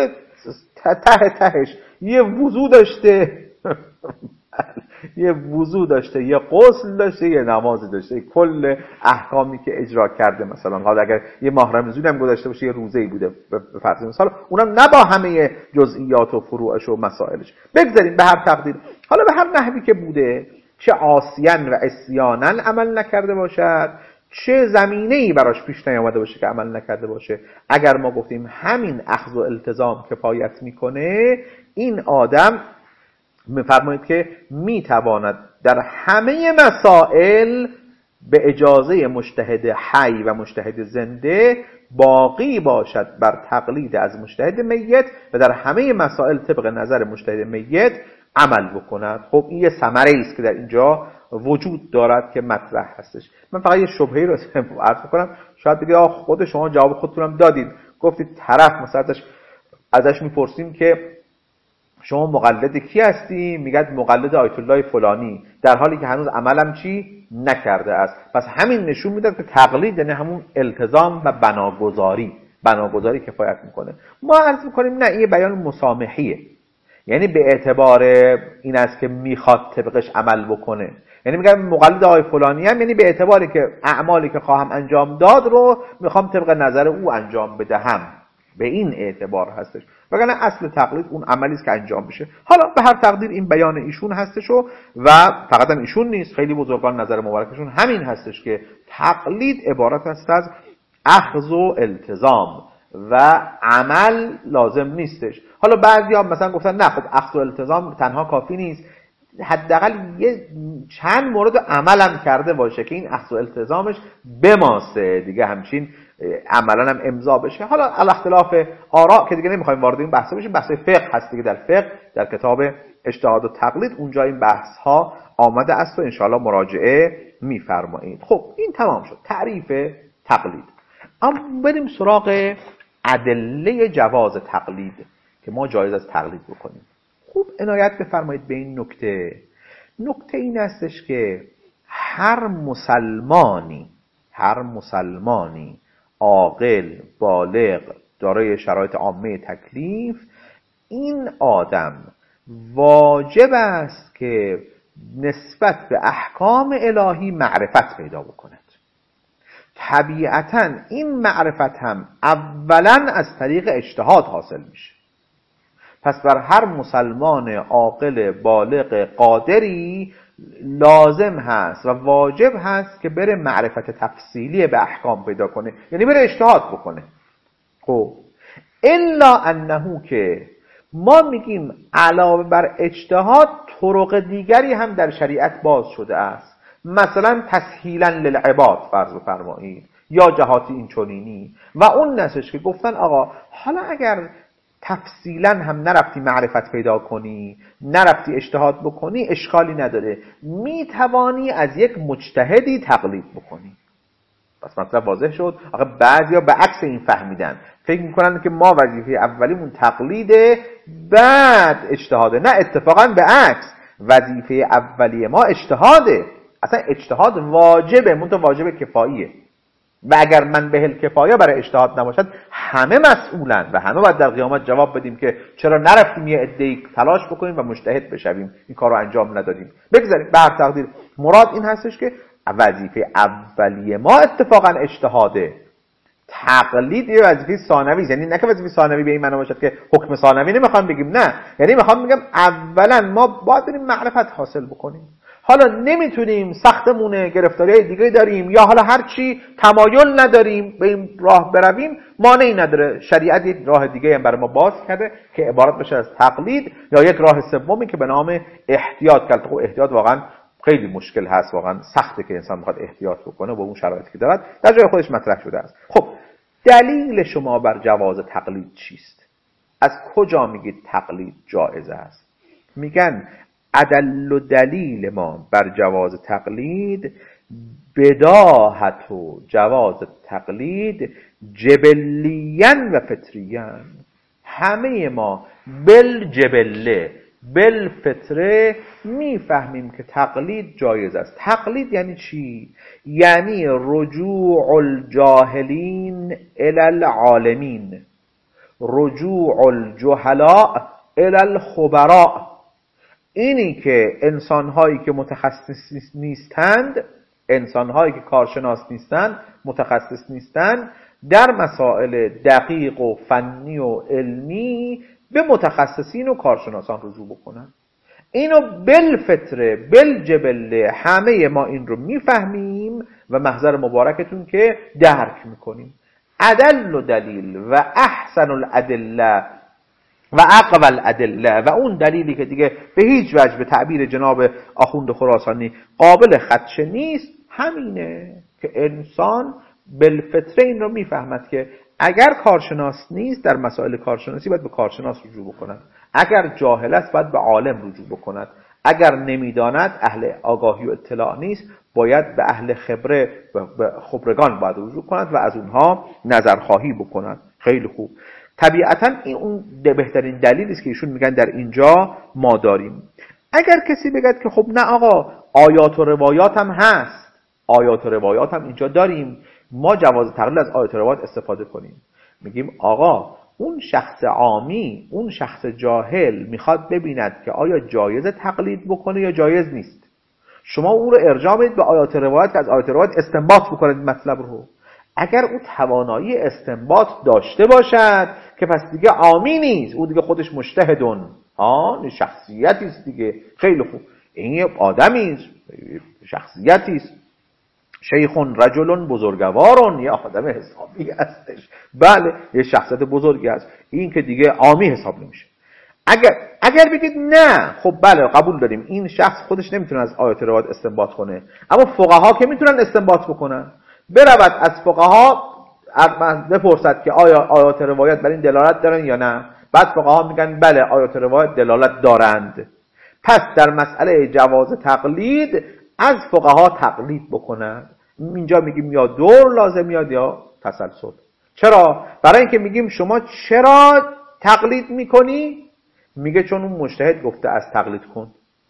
تهش یه وضو داشته یه وضو داشته، یه غسل داشته، یه نماز داشته، کل احکامی که اجرا کرده، مثلا حالا اگر یه ماه رمضان هم گذاشته باشه یه روزه‌ای بوده به فرض مثال، اونم نه با همه جزئیات و فروعش و مسائلش، بگذاریم به هر تقدیر، حالا به هر نحوی که بوده، چه عاصیان و عصیاناً عمل نکرده باشد، چه زمینه‌ای براش پیش نیامده باشه که عمل نکرده باشه، اگر ما گفتیم همین اخذ و التزام کفایت میکنه، این آدم میفرمایید که میتواند در همه مسائل به اجازه مجتهد حی و مجتهد زنده باقی باشد بر تقلید از مجتهد میت و در همه مسائل طبق نظر مجتهد میت عمل بکند. خب این یه ثمره است که در اینجا وجود دارد که مطرح هستش. من فقط یه شبهه‌ای رو عرض می‌کنم، شاید بگید آخ خود شما جواب خودتونم دادید، گفتید طرف مثلا ازش میپرسیم که شما مقلد کی هستی؟ میگه مقلد آیت الله فلانی، در حالی که هنوز عملم چی نکرده است. پس همین نشون میده که تقلید یعنی همون التزام و بناگذاری کفایت میکنه. ما عرض میکنیم نه، این بیان مسامحیه، یعنی به اعتبار این است که میخواد طبقش عمل بکنه، یعنی میگم مقلد آقای فلانی هم یعنی به اعتباری که اعمالی که خواهم انجام داد رو میخوام طبق نظر او انجام بدهم، به این اعتبار هستش، وگرنه اصل تقلید اون عملی است که انجام بشه. حالا به هر تقدیر این بیان ایشون هستش و فقط هم ایشون نیست، خیلی بزرگان نظر مبارکشون همین هستش که تقلید عبارت است از اخذ و التزام و عمل لازم نیستش. حالا بعضیا مثلا گفتن نه خب اخذ و التزام تنها کافی نیست، حداقل یه چند مورد عملم کرده باشه که این اخذ و التزامش بماسه دیگه، همچین عملا هم امضا بشه. حالا الاختلاف آراء که دیگه نمیخوایم وارد این بحث بشیم، بحث فقه هست دیگه، در فقه در کتاب اجتهاد و تقلید اونجا این بحث ها آمده است و انشاءالله مراجعه میفرمایید. خب این تمام شد تعریف تقلید. اما بریم سراغ ادله جواز تقلید که ما جایز از تقلید بکنیم. خوب عنایت بفرمایید به این نکته. نکته این استش که هر مسلمانی عاقل بالغ دارای شرایط عامه تکلیف، این آدم واجب است که نسبت به احکام الهی معرفت پیدا بکند. طبیعتاً این معرفت هم اولاً از طریق اجتهاد حاصل میشه. پس بر هر مسلمان عاقل بالغ قادری لازم هست و واجب هست که بره معرفت تفصیلی به احکام پیدا کنه، یعنی بره اجتهاد بکنه. خب الا انه که ما میگیم علاوه بر اجتهاد طرق دیگری هم در شریعت باز شده است، مثلا تسهیلا للعباد فرض بفرمایید یا جهات این چنینی. و اون نسش که گفتن آقا حالا اگر تفصیلا هم نرفتی معرفت پیدا کنی، نرفتی اجتهاد بکنی، اشکالی نداره، میتوانی از یک مجتهدی تقلید بکنی. پس مطلب واضح شد. آقا بعضیا به عکس این فهمیدن، فکر میکنن که ما وظیفه اولیمون تقلیده بعد اجتهاده. نه، اتفاقا به عکس، وظیفه اولیه ما اجتهاده. اصلا اجتهاد واجبه، منتها واجب کفاییه. و اگر من به کفایه برای اجتهاد نباشد همه مسئولن و همه باید در قیامت جواب بدیم که چرا نرفتیم یه عده‌ای تلاش بکنیم و مجتهد بشویم، این کارو انجام ندادیم. بگذاریم به هر تقدیر مراد این هستش که وظیفه اولیه ما اتفاقا اجتهاده. تقلید یه وظیفه ثانوی، یعنی نه که وظیفه ثانوی به این معنی باشد که حکم ثانوی نمیخوام بگیم، نه، یعنی میخوام بگم اولا ما باید بریم معرفت حاصل بکنیم. حالا نمیتونیم، سختمونه، گرفتاری‌های دیگه داریم، یا حالا هر چی تمایل نداریم به این راه برویم، مانعی نداره. شریعت یک راه دیگه هم برای ما باز کرده که عبارت بشه از تقلید، یا یک راه سومی که به نام احتیاط. که خب احتیاط واقعا خیلی مشکل هست، واقعا سخته که انسان بخواد احتیاط بکنه با اون شرایطی که دارد، در جای خودش مطرح شده است. خب دلیل شما بر جواز تقلید چیست؟ از کجا میگید تقلید جایز است؟ میگن ادل و دلیل ما بر جواز تقلید بداهت و جواز تقلید جبلیاً و فطریاً. همه ما بالجبله بالفطره میفهمیم که تقلید جایز است. تقلید یعنی چی؟ یعنی رجوع الجاهلین الی العالمین، رجوع الجهلاء الی الخبراء. اینی که انسانهایی که متخصص نیستند، انسانهایی که کارشناس نیستند، متخصص نیستند، در مسائل دقیق و فنی و علمی به متخصصین و کارشناسان رجوع بکنن. اینو بالفطره بالجبله همه ما این رو میفهمیم و محضر مبارکتون که درک میکنیم. ادل و دلیل و احسن الادله و اقوى الادله، و اون دلیلی که دیگه به هیچ وجه به تعبیر جناب آخوند خراسانی قابل خدشه نیست، همینه که انسان بالفطره این رو میفهمد که اگر کارشناس نیست در مسائل کارشناسی باید به کارشناس رجوع بکند، اگر جاهل است باید به عالم رجوع بکند، اگر نمیداند، اهل آگاهی و اطلاع نیست، باید به اهل خبره، به خبرگان باید رجوع کند و از اونها نظرخواهی بکند. خیلی خوب. طبیعتا این اون بهترین دلیلی است که ایشون میگن در اینجا ما داریم. اگر کسی بگد که خب نه آقا آیات و روایات هم هست، آیات و روایات هم اینجا داریم، ما جواز تقلید از آیات و روایات استفاده کنیم، میگیم آقا اون شخص عامی، اون شخص جاهل میخواد ببیند که آیا جایز تقلید بکنه یا جایز نیست. شما او رو ارجاع بدید به آیات و روایات که از آیات و روایات استنباط بکنید مطلب رو. اگر او توانایی استنباط داشته باشد که پس دیگه عامی نیست، او دیگه خودش مجتهدون، شخصیتی است دیگه. خیلی خوب، این یه آدمی است، شخصیتی است، شیخون رجلون بزرگوارون، یه آدم حسابی هستش، بله یه شخصیت بزرگی است، این که دیگه عامی حساب نمیشه. اگر بگید نه، خب بله قبول داریم این شخص خودش نمیتونه از آیات روایات استنباط کنه، اما فقها که میتونن استنباط بکنن. برود از فقها بپرسد که آیا آیات روایات بر این دلالت دارن یا نه، بعد فقها میگن بله آیات روایات دلالت دارند، پس در مسئله جواز تقلید از فقها تقلید بکنند. اینجا میگیم یا دور لازم یا تسلسل. چرا؟ برای اینکه میگیم شما چرا تقلید میکنی؟ میگه چون اون مجتهد گفته از تقلید کن.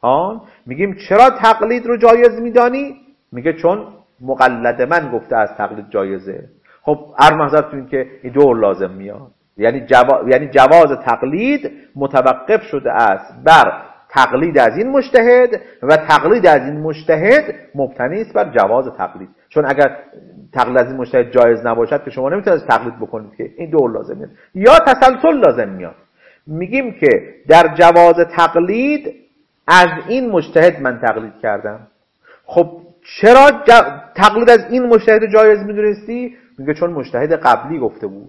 میگیم چرا تقلید رو جایز میدانی؟ میگه چون مقلد من گفته از تقلید جایزه. خب ارمحضرتون که این دور لازم میاد، یعنی جواز تقلید متوقف شده است بر تقلید از این مجتهد و تقلید از این مجتهد مبتنی است بر جواز تقلید. چون اگر تقلید از این مجتهد جایز نباشد که شما نمیتونید تقلید بکنید، که این دور لازم میاد یا تسلسل لازم میاد. میگیم که در جواز تقلید از این مجتهد من تقلید کردم. خب چرا تقلید از این مجتهد جایز میدونستی؟ میگه چون مجتهد قبلی گفته بود.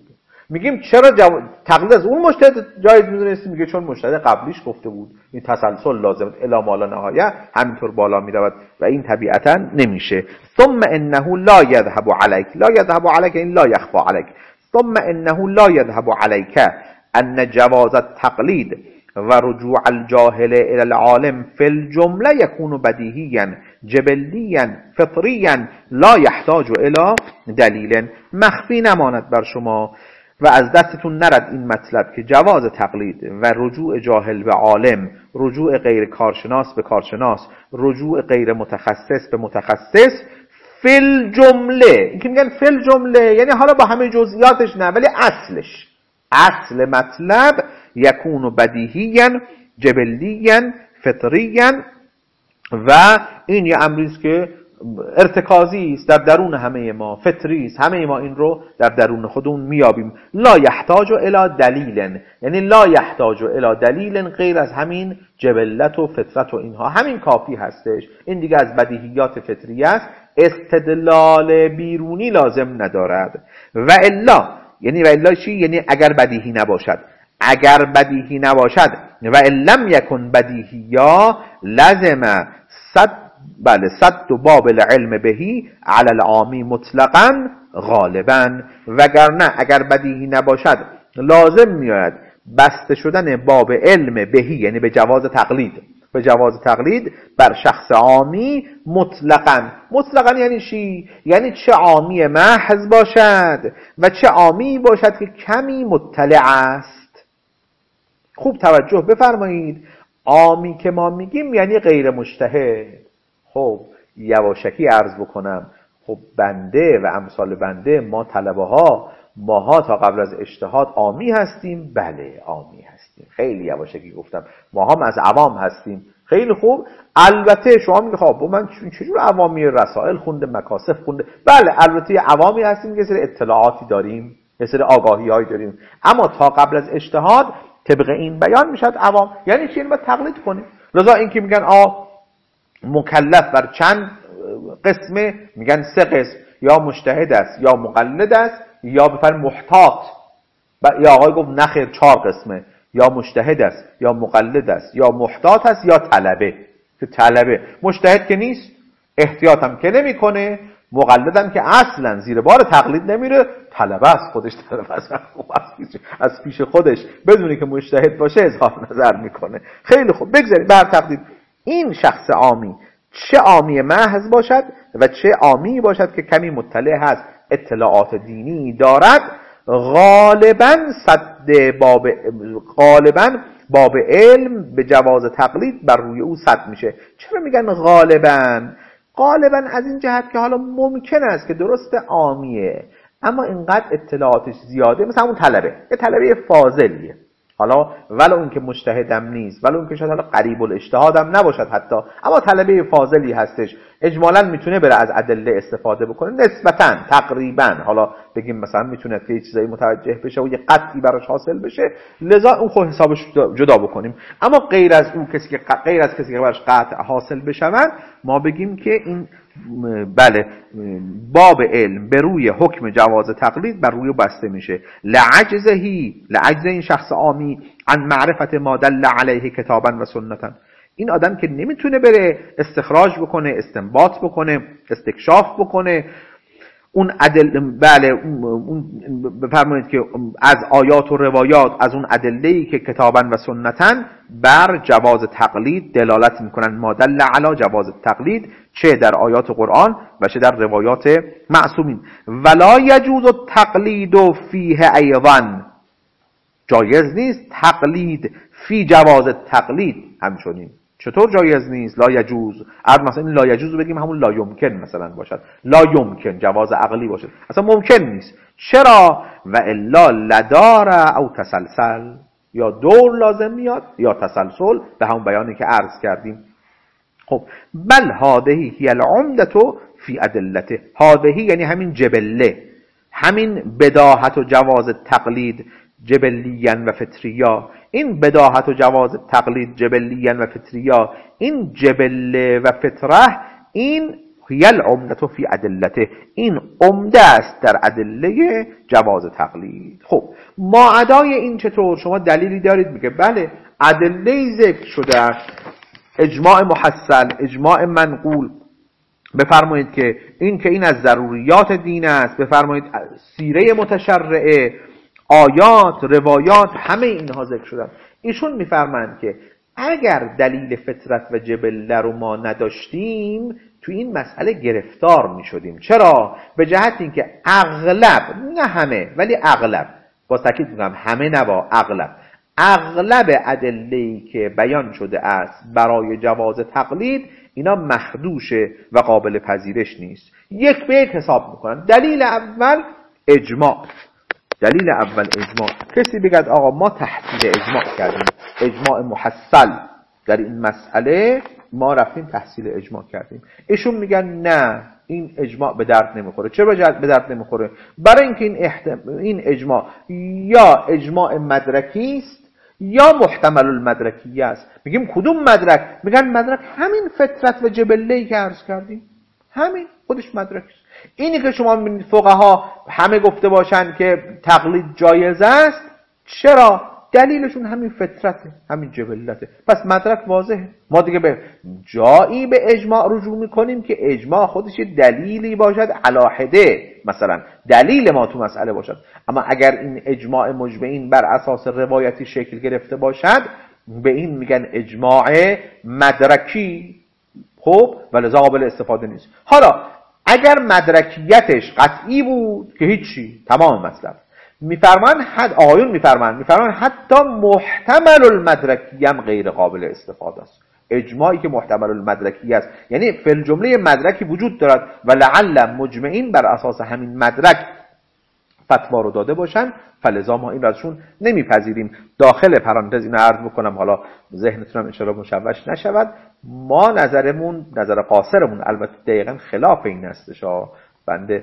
میگیم چرا تقلید از اون مجتهد جایز میدونستی؟ میگه چون مجتهد قبلیش گفته بود این تسلسل لازم الی ما لا نهایه، همینطور بالا میرود و این طبیعتا نمیشه. ثم انه لا یذهب علیک، لا یذهب علیک این لا یخفى علیک، ثم انه لا یذهب علیک ان جواز التقلید و رجوع الجاهل الى العالم فی الجمله یکون بدیهیا جبلیا فطریا لا یحتاج الى دلیل. مخفی نماند بر شما و از دستتون نرد این مطلب که جواز تقلید و رجوع جاهل به عالم، رجوع غیر کارشناس به کارشناس، رجوع غیر متخصص به متخصص فی الجمله، این که میگن فی الجمله یعنی حالا با همه جزئیاتش نه، ولی اصلش، اصل مطلب یکون بدیهیا جبلیا فطریا، و این یه امری است که ارتکازی است در درون همه ما، فطری است، همه ما این رو در درون خودمون میابیم. لا یحتاج الی دلیل، یعنی لا یحتاج الی دلیل غیر از همین جبلت و فطرت و اینها، همین کافی هستش. این دیگه از بدیهیات فطری است، استدلال بیرونی لازم ندارد. و الا، یعنی و الا چی؟ یعنی اگر بدیهی نباشد، اگر بدیهی نباشد و لم یکن بدیهیا لازم صد باب العلم بهی علی العامی مطلقا غالبا، وگرنه اگر بدیهی نباشد لازم میآید بسته شدن باب علم بهی، یعنی به جواز تقلید، به جواز تقلید بر شخص عامی مطلقا. مطلقا یعنی چی؟ یعنی چه عامی محض باشد و چه عامی باشد که کمی مطلع است. خوب توجه بفرمایید، عامی که ما میگیم یعنی غیر مجتهد. خب یواشکی عرض بکنم، خب بنده و امثال بنده، ما طلبه ها، ماها تا قبل از اجتهاد عامی هستیم؟ بله عامی هستیم. خیلی یواشکی گفتم، ماها هم از عوام هستیم. خیلی خوب. البته شما میگه خب من چجور عوامی؟ رسائل خونده، مکاسب خونده. بله البته عوامی هستیم، یه سری اطلاعاتی داریم، یه سری آگاهی‌هایی داریم، اما تا قبل از اجتهاد طبق این بیان میشد عوام. یعنی چی؟ باید تقلید کنیم. لذا این که میگن مکلف بر چند قسمه، میگن 3 قسم، یا مجتهد است، یا مقلد است، یا بفرمایید محتاط. یا آقای گفت نخیر 4 قسمه، یا مجتهد است، یا مقلد است، یا محتاط است، یا طلبه. که طلبه مجتهد که نیست، احتیاط هم که نمیکنه، مقلد هم که اصلا زیر بار تقلید نمیره، طلبه است، خودش طلبه است، از پیش خودش بدونی که مجتهد باشه اظهار نظر میکنه. خیلی خوب بگذارید بر تقلید. این شخص عامی چه عامی محض باشد و چه عامی باشد که کمی مطلع هست، اطلاعات دینی دارد، غالباً باب علم به جواز تقلید بر روی او سد میشه. چرا میگن غالباً؟ غالباً از این جهت که حالا ممکن است که درست عامیه اما اینقدر اطلاعاتش زیاده، مثلا اون طلبه، یه طلبه فاضلیه، حالا ولو اینکه مجتهدم نیست، ولو اینکه شاید حالا قریب الاجتهادم نباشد حتی، اما طلبه فاضلی هستش، اجمالاً میتونه بره از ادله استفاده بکنه نسبتاً تقریباً، حالا بگیم مثلا میتونه یه چیزایی متوجه بشه و یه قطعی براش حاصل بشه، لذا اون خود حسابش جدا بکنیم. اما غیر از کسی که براش قطع حاصل بشوند، ما بگیم که این بله باب علم به روی حکم جواز تقلید بر روی بسته میشه. لعجز این شخص عامی عن معرفت ما دل علیه کتابا و سنتا. این آدم که نمیتونه بره استخراج بکنه، استنباط بکنه، استکشاف بکنه اون اون بفرمایید که از آیات و روایات، از اون ادله‌ای که کتابا و سنتن بر جواز تقلید دلالت میکنن، ما دل علی جواز تقلید، چه در آیات قرآن و چه در روایات معصومین. ولا یجوز التقلید فیه ایضا، جایز نیست تقلید فی جواز تقلید همچنین. چطور جایز نیست؟ لا یجوز. مثلا این لا یجوز رو بگیم همون لا یمکن مثلا باشد، لا یمکن جواز عقلی باشد، اصلا ممکن نیست. چرا؟ و الا لدار او تسلسل، یا دور لازم میاد یا تسلسل، به همون بیانی که عرض کردیم. خب بل هادهی هی العمدة فی ادلته. هادهی یعنی همین جبله، همین بداهت و جواز تقلید جبلیاً و فطریا. این بداهت و جواز تقلید جبلیاً و فطریا، این جبله و فطره، این هی العمدة فی ادلته، این عمده است در ادله جواز تقلید. خب ماعدای این چطور؟ شما دلیلی دارید؟ میگه بله، ادله ذکر شده است، اجماع محصل، اجماع منقول. بفرمایید که این از ضروریات دین است، بفرمایید سیره متشرعه، آیات، روایات، همه اینها ذکر شدن. ایشون میفرمایند که اگر دلیل فطرت و جبله رو ما نداشتیم تو این مسئله گرفتار میشدیم. چرا؟ به جهت اینکه اغلب، نه همه ولی اغلب، با تاکید میگم همه نوا، اغلب ادله‌ای که بیان شده است برای جواز تقلید اینا مخدوشه و قابل پذیرش نیست. یک به یک حساب میکنن. دلیل اول اجماع. کسی بگد آقا ما تحصیل اجماع کردیم، اجماع محصل در این مسئله، ما رفتیم تحصیل اجماع کردیم. ایشون میگن نه، این اجماع به درد نمیخوره. چرا به درد نمیخوره؟ برای اینکه این اجماع یا اجماع مدرکی است یا محتمل المدرکی است. میگیم کدوم مدرک؟ میگن مدرک همین فطرت و جبله‌ای که عرض کردیم، همین خودش مدرک است. اینی که شما میبینید فقها همه گفته باشن که تقلید جایز است، چرا؟ دلیلشون همین فطرته، همین جبلته. پس مدرک واضحه. ما دیگه به جایی به اجماع رجوع میکنیم که اجماع خودش دلیلی باشد علاحده، مثلا دلیل ما تو مسئله باشد. اما اگر این اجماع مجمعین بر اساس روایتی شکل گرفته باشد، به این میگن اجماع مدرکی. خب ولذا قابل استفاده نیست. حالا اگر مدرکیتش قطعی بود که هیچی، تمام مطلب. آقایون میفرمان حتی محتمل المدرکی هم غیر قابل استفاده است. اجماعی که محتمل المدرکی است، یعنی فی الجمله مدرکی وجود دارد و لعل مجمعین بر اساس همین مدرک فتوا رو داده باشن، فلذا ما این رو ازشون نمیپذیریم. داخل پرانتز اینو عرض بکنم، حالا ذهنتون هم انشاءالله مشوش نشود. ما نظر قاصرمون البته دقیقاً خلاف این هستش. بنده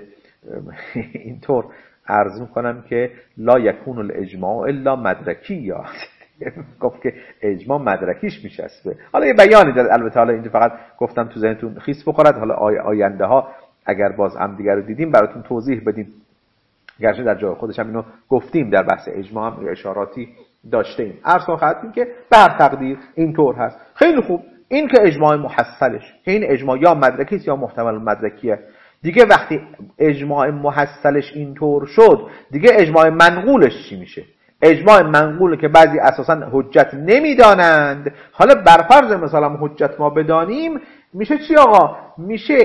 اینطور عرض میکنم که لا یکون الاجماع الا مدرکی، گفت که اجماع مدرکیش میشسته. حالا یه بیانی داد، البته حالا اینجا فقط گفتم تو ذهنتون خیس بخورد. حالا آینده ها اگر باز هم دیگر رو دیدیم براتون توضیح بدیم. گرچه در جای خودش هم اینو گفتیم، در بحث اجماع هم اشاراتی داشته ایم. عرض خواهد که به هر تقدیر اینطور هست. خیلی خوب، این که اجماع محصلش، که این اجماع یا مدرکی است یا محتمل مدرکیه. دیگه وقتی اجماع محصلش اینطور شد، دیگه اجماع منقولش چی میشه؟ اجماع منقول که بعضی اساسا حجت نمیدانند، حالا برفرض مثلا حجت ما بدانیم، میشه چی آقا؟ میشه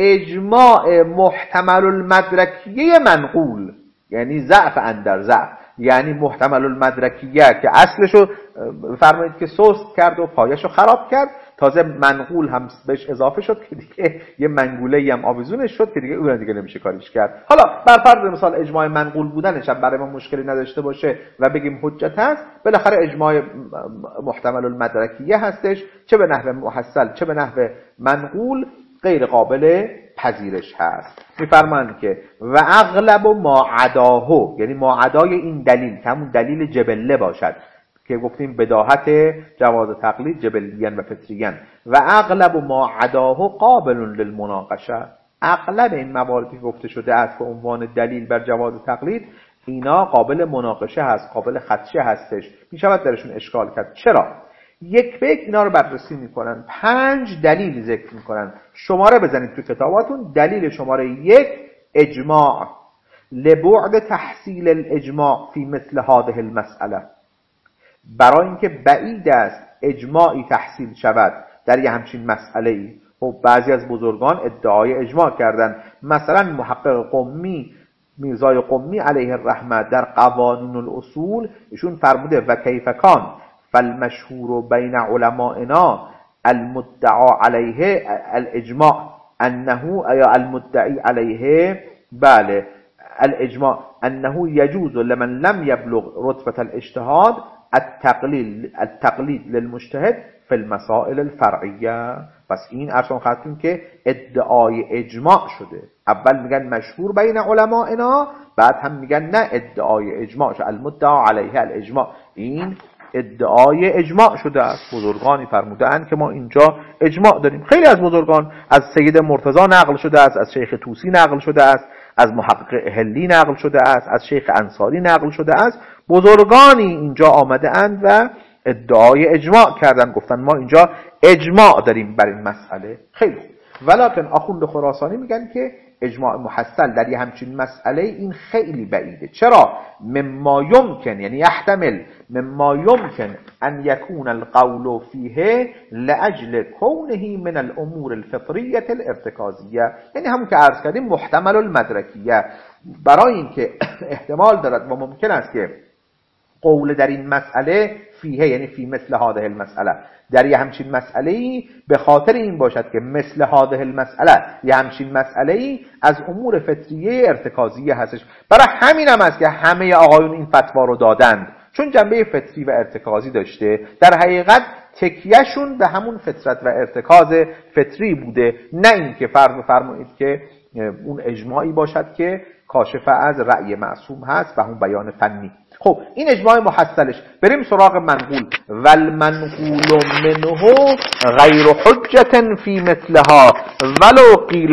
اجماع محتمل المدرکیه منقول، یعنی ضعف اندر ضعف. یعنی محتمل المدرکیه که اصلشو فرمایید که سست کرد و پایشو خراب کرد، تازه منقول هم بهش اضافه شد که دیگه یه منقوله هم آویزونش شد که دیگه اون دیگه نمیشه کاریش کرد. حالا بر فرض مثال اجماع منقول بودنش هم برای ما مشکلی نداشته باشه و بگیم حجت هست، بالاخره اجماع محتمل المدرکیه هستش، چه به نحو محصل چه به نحو منقول غیر قابل پذیرش هست. میفرمایند که و اغلب ما عداه، یعنی ما عدای این دلیل که همون دلیل جبله باشد که گفتیم بداهت جواز تقلید جبلیان و فطریان، و اغلب ما عداه قابل للمناقشه. اغلب این مواردی که گفته شده است به عنوان دلیل بر جواز تقلید، اینا قابل مناقشه هست، قابل خدشه هستش، میشود درشون اشکال کرد. چرا؟ یک به یک اینا رو بررسی میکنن، 5 دلیل ذکر میکنن. شماره بزنید تو کتاباتون. دلیل شماره 1 اجماع، لبعد تحصیل الاجماع فی مثل هذه المسئله، برای اینکه بعید است اجماعی تحصیل شود در یه همچین مسئله ای. خب بعضی از بزرگان ادعای اجماع کردن، مثلا محقق قمی، میرزای قمی علیه الرحمه، در قوانین الاصول ایشون فرموده و کیف کان فالمشهور بین علمائنا المدعا علیه الاجماع انه، یا المدعی علیه، بله الاجماع انه یجوز لمن لم یبلغ رتبه الاجتهاد التقلید للمجتهد فی المسائل الفرعیه. پس این ارسان خواهدیم که ادعای اجماع شده. اول میگن مشهور بین علمائنا، بعد هم میگن نه ادعای اجماع شده، المدعا علیه الاجماع. این ادعای اجماع شده است. بزرگانی فرمودند که ما اینجا اجماع داریم. خیلی از بزرگان، از سید مرتضی نقل شده است، از شیخ طوسی نقل شده است، از محقق اهلی نقل شده است، از شیخ انصاری نقل شده است. بزرگانی اینجا آمده اند و ادعای اجماع کردن، گفتن ما اینجا اجماع داریم بر این مسئله. خیلی خوب. ولکن آخوند خراسانی میگن که اجماع محصل در یه همچین مسئله این خیلی بعیده. چرا؟ مما یمکن، یعنی یحتمل مما یمکن ان یکون القول فیه لاجل کونه من الامور الفطریه الارتکازیه، یعنی همون که عرض کردیم محتمل المدرکیه، برای اینکه احتمال دارد و ممکن است که قول در این مسئله فیه، یعنی فی مثل هذه المسئله، در یه همچین مسئله‌ای به خاطر این باشد که مثل هذه المسئله، یه همچین مسئله‌ای از امور فطریه ارتکازیه هستش. برای همین هم است که همه آقایون این فتوا رو دادند، چون جنبه فطری و ارتکازی داشته. در حقیقت تکیهشون به همون فطرت و ارتکاز فطری بوده، نه این که فرض بفرمایید که اون اجماعی باشد که کاشف از رأی معصوم هست و همون بیان فنی. خب این اجماع محصلش. بریم سراغ منقول. والمنقول منه غیر حجة فی مثلها ولو قیل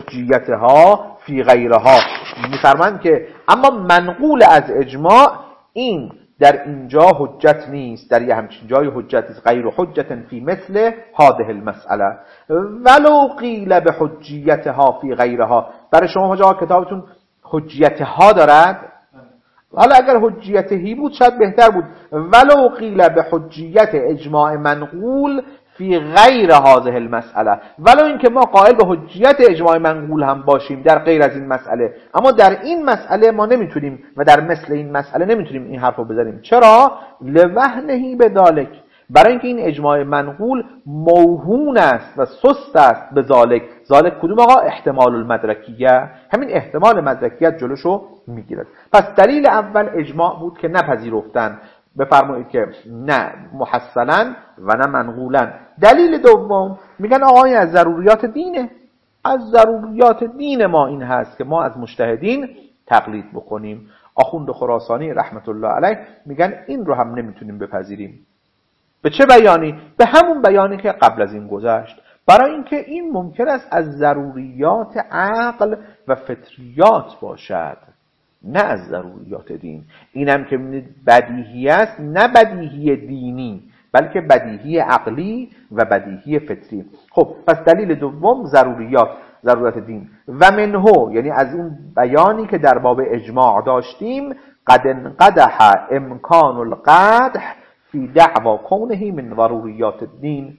بحجیتها فی غیرها. میفرمایند که اما منقول از اجماع این در اینجا حجت نیست، در یه همچین جای حجت نیست. غیر حجة فی مثل هذه المسئله ولو قیل بحجیتها فی غیرها. برای شما جا کتابتون حجیتها دارد؟ حالا اگر حجیتهی بود شاید بهتر بود. ولو قیل به حجیت اجماع منقول فی غیر هذه المسئله، ولو اینکه ما قائل به حجیت اجماع منقول هم باشیم در غیر از این مسئله، اما در این مسئله ما نمیتونیم و در مثل این مسئله نمیتونیم این حرفو بزنیم. چرا؟ لوهنهی بذالک، برای اینکه این اجماع منقول موهون است و سست است به ذالک. ذالک کدوم آقا؟ احتمال المدرکیه. همین احتمال مدرکیت جلوشو میگیرد. پس دلیل اول اجماع بود که نپذیرفتن، بفرمایید که نه محصلا و نه منقولا. دلیل دوم میگن آقای از ضروریات دینه، از ضروریات دین ما این هست که ما از مجتهدین تقلید بکنیم. آخوند خراسانی رحمت الله علیه میگن این رو هم نمیتونیم بپذیریم. به چه بیانی؟ به همون بیانی که قبل از این گذشت. برای اینکه این ممکن است از ضروریات عقل و فطریات باشد، نه از ضروریات دین. اینم که بدیهی است، نه بدیهی دینی، بلکه بدیهی عقلی و بدیهی فطری. خب پس دلیل دوم ضروریات دین. و منه، یعنی از اون بیانی که در باب اجماع داشتیم، قد انقدح امکان القدح فی دعوا کونه من ضروریات الدین،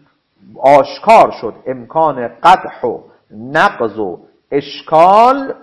آشکار شد امکان قدح و نقض و اشکال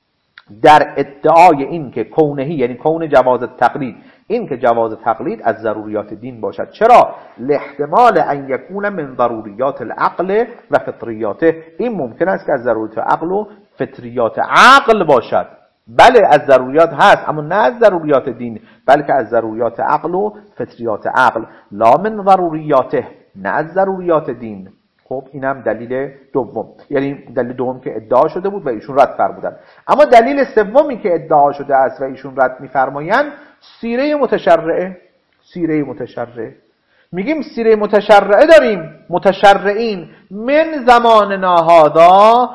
در ادعای این که کونهی، یعنی کون جواز تقلید، این که جواز تقلید از ضروریات دین باشد. چرا؟ لاحتمال ان یکون من ضروریات العقل و فطریاته. این ممکن است که از ضروریات عقل و فطریات عقل باشد. بله از ضروریات هست، اما نه از ضروریات دین، بلکه از ضروریات عقل و فطریات عقل، لا من ضروریاته، نه از ضروریات دین. خب اینم دلیل دوم، یعنی دلیل دوم که ادعا شده بود و ایشون رد فرمودن. اما دلیل سومی که ادعا شده است و ایشون رد می‌فرمایند سیره متشرعه. سیره متشرعه میگیم سیره متشرعه داریم، متشرعین من زماننا هذا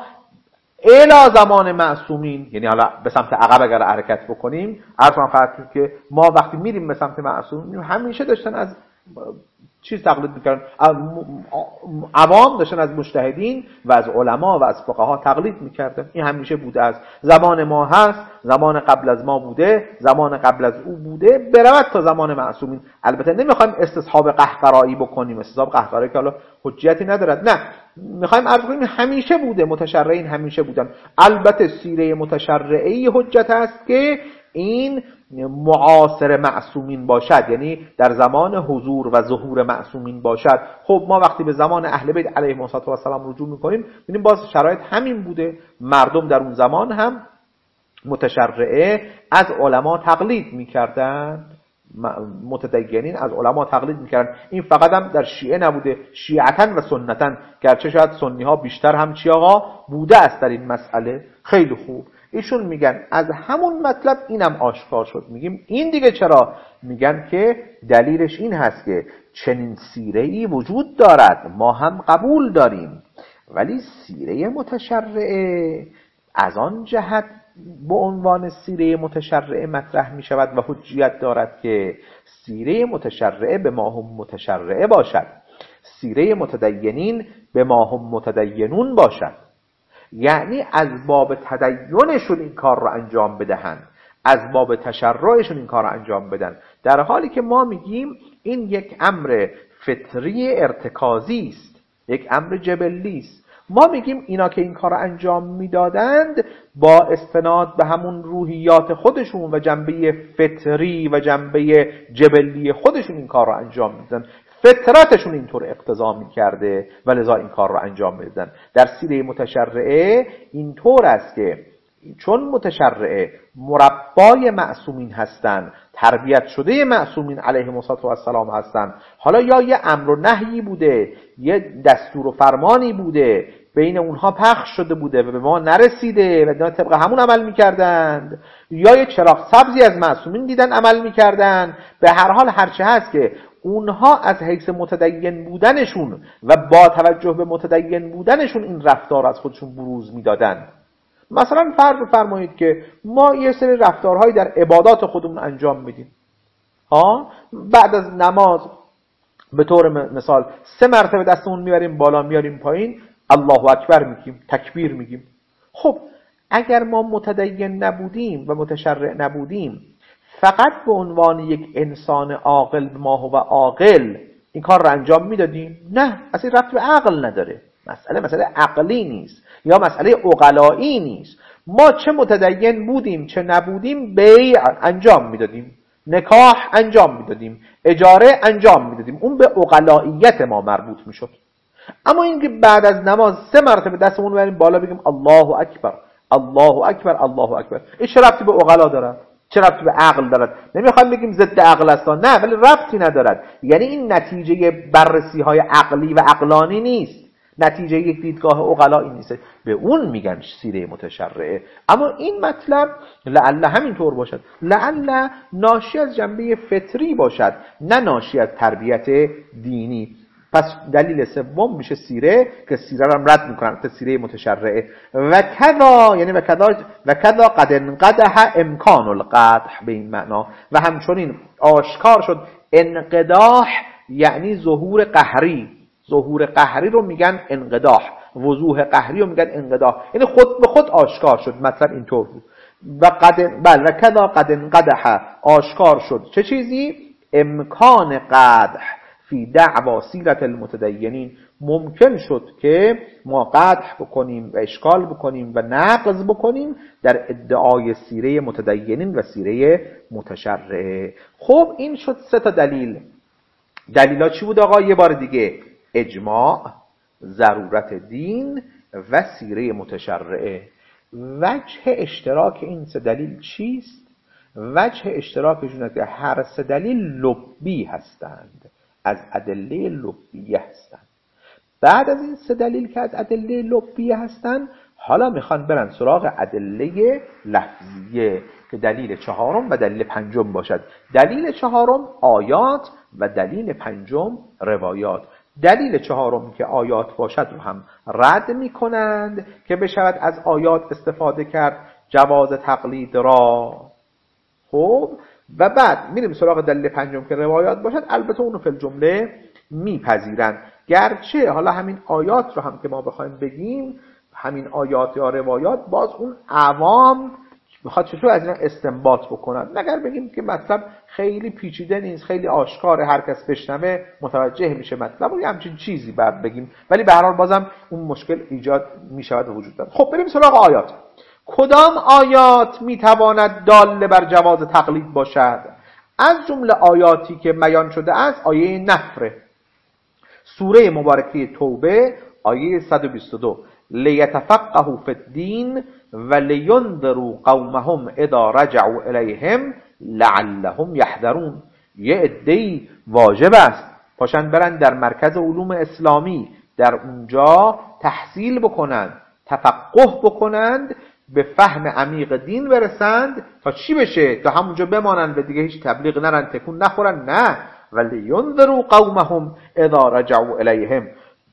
الی زمان معصومین، یعنی حالا به سمت عقب اگر حرکت بکنیم، عرض من خواهد که ما وقتی میریم به سمت معصومین همیشه داشتن از چیز تقلید میکردن، عوام داشتن از مجتهدین و از علما و از فقها تقلید میکردن. این همیشه بوده، از زمان ما هست، زمان قبل از ما بوده، زمان قبل از او بوده، برود تا زمان معصومین. البته نمیخوایم استصحاب قهقرایی بکنیم، استصحاب قهقرایی که حالا حجیتی ندارد، نه، میخوایم عرض کنیم همیشه بوده، متشرعین همیشه بودن. البته سیره متشرعی حجت است که این معاصر معصومین باشد، یعنی در زمان حضور و ظهور معصومین باشد. خب ما وقتی به زمان اهل بیت علیهم السلام رجوع میکنیم ببینیم باز شرایط همین بوده. مردم در اون زمان هم متشرعه از علما تقلید میکردن، متدینین از علما تقلید میکردن. این فقط هم در شیعه نبوده، شیعتن و سنتن، گرچه شاید سنی ها بیشتر هم چی آقا بوده است در این مسئله. خیلی خوب، ایشون میگن از همون مطلب اینم آشکار شد. میگیم این دیگه چرا؟ میگن که دلیلش این هست که چنین سیره‌ای وجود دارد، ما هم قبول داریم، ولی سیره متشرعه از آن جهت به عنوان سیره متشرعه مطرح می شود و حجیت دارد که سیره متشرعه به ما هم متشرعه باشد، سیره متدینین به ما هم متدینون باشد. یعنی از باب تدینشون این کار رو انجام بدهند، از باب تشرعشون این کار رو انجام بدن، در حالی که ما میگیم این یک امر فطری ارتکازی است، یک امر جبلی است. ما میگیم اینا که این کار رو انجام میدادند با استناد به همون روحیات خودشون و جنبه فطری و جنبه جبلی خودشون این کار رو انجام میدادن، فطرتشون اینطور اقتضا میکرده و لذا این کار رو انجام میدادن. در سیره متشرعه اینطور است که چون متشرعه مربای معصومین هستند، تربیت شده معصومین علیهم السلام هستند، حالا یا یه امر و نهی بوده، یه دستور و فرمانی بوده بین اونها پخش شده بوده و به ما نرسیده و طبق همون عمل میکردند، یا یه چراغ سبزی از معصومین دیدن عمل میکردند، به هر حال هرچه هست که اونها از حیث متدین بودنشون و با توجه به متدین بودنشون این رفتار از خودشون بروز میدادن. مثلا فرض فرمایید که ما یه سری رفتارهایی در عبادات خودمون انجام میدیم، بعد از نماز به طور مثال 3 مرتبه دستمون میبریم بالا میاریم پایین، الله اکبر میگیم، تکبیر میگیم. خب اگر ما متدین نبودیم و متشرع نبودیم، فقط به عنوان یک انسان عاقل ما هو عاقل این کار رو انجام میدادیم؟ نه، اصلا ربط به عقل نداره. مسئله عقلی نیست یا مسئله عقلایی نیست. ما چه متدین بودیم چه نبودیم بیع انجام میدادیم، نکاح انجام میدادیم، اجاره انجام میدادیم، اون به عقلاییت ما مربوط میشد. اما اینکه بعد از نماز 3 مرتبه دستمون بریم بالا بگیم الله اکبر الله اکبر الله اکبر، این چه ربطی به عقلا دارد؟ چه ربطی به عقل دارد؟ نمیخوام بگیم ضد عقل است، نه، ولی ربطی ندارد. یعنی این نتیجه بررسی های عقلی و عقلانی نیست، نتیجه یک دیدگاه عقلایی نیست، به اون میگن سیره متشرعه. اما این مطلب لعل همینطور باشد، لعل ناشی از جنبه فطری باشد، نه ناشی از تربیت دینی. پس دلیل سوم میشه سیره، که سیره رو هم رد میکنن، سیره متشرعه. و کذا، یعنی و کذا قد انقدح امکان القدح، به این معنا. و همچنین آشکار شد انقداح، یعنی ظهور قهری. ظهور قهری رو میگن انقداح، وضوح قهری رو میگن انقداح، یعنی خود به خود آشکار شد. مطلب اینطور بود. و کذا قد انقدح، آشکار شد چه چیزی؟ امکان قدح فی دعوا سیرت المتدینین. ممکن شد که ما قدح بکنیم و اشکال بکنیم و نقض بکنیم در ادعای سیره متدینین و سیره متشرعه. خب این شد 3 تا دلیل. دلیلا چی بود آقا؟ یه بار دیگه: اجماع، ضرورت دین و سیره متشرعه. وجه اشتراک این 3 دلیل چیست؟ وجه اشتراکشون است که هر 3 دلیل لبی هستند، از ادله لبیه هستند. بعد از این 3 دلیل که از ادله لبیه هستند، حالا میخوان برن سراغ ادله لفظیه که دلیل 4 و دلیل 5 باشد. دلیل 4 آیات و دلیل 5 روایات. دلیل 4 که آیات باشد رو هم رد میکنند که بشود از آیات استفاده کرد جواز تقلید را. خب و بعد میریم سراغ دلیل 5 که روایات باشد. البته اونو فی الجمله میپذیرند، گرچه حالا همین آیات رو هم که ما بخوایم بگیم، همین آیات یا روایات، باز اون عوام میخواد چطور از اینا استنباط بکنن. مگر بگیم که مطلب خیلی پیچیده نیست، خیلی آشکاره، هر کس بشنوه متوجه میشه مطلب، و همچین چیزی بعد بگیم، ولی به هر حال بازم اون مشکل ایجاد میشود و وجود داره. خب بریم سراغ آیات. کدام آیات میتواند داله بر جواز تقلید باشد؟ از جمله آیاتی که بیان شده است آیه نفر سوره مبارکه توبه، آیه 122: لیتفقهوا فی الدین و لینذروا قومهم اذا رجعوا الیهم لعلهم یحذرون. یه عده‌ای واجب است پاشن برن در مرکز علوم اسلامی، در اونجا تحصیل بکنند، تفقه بکنند، به فهم عمیق دین برسند تا چی بشه؟ تا همونجا بمانند و دیگه هیچ تبلیغ نرن، تکون نخورن. نه، ولی ینذروا قومهم اذا رجعوا الیهم،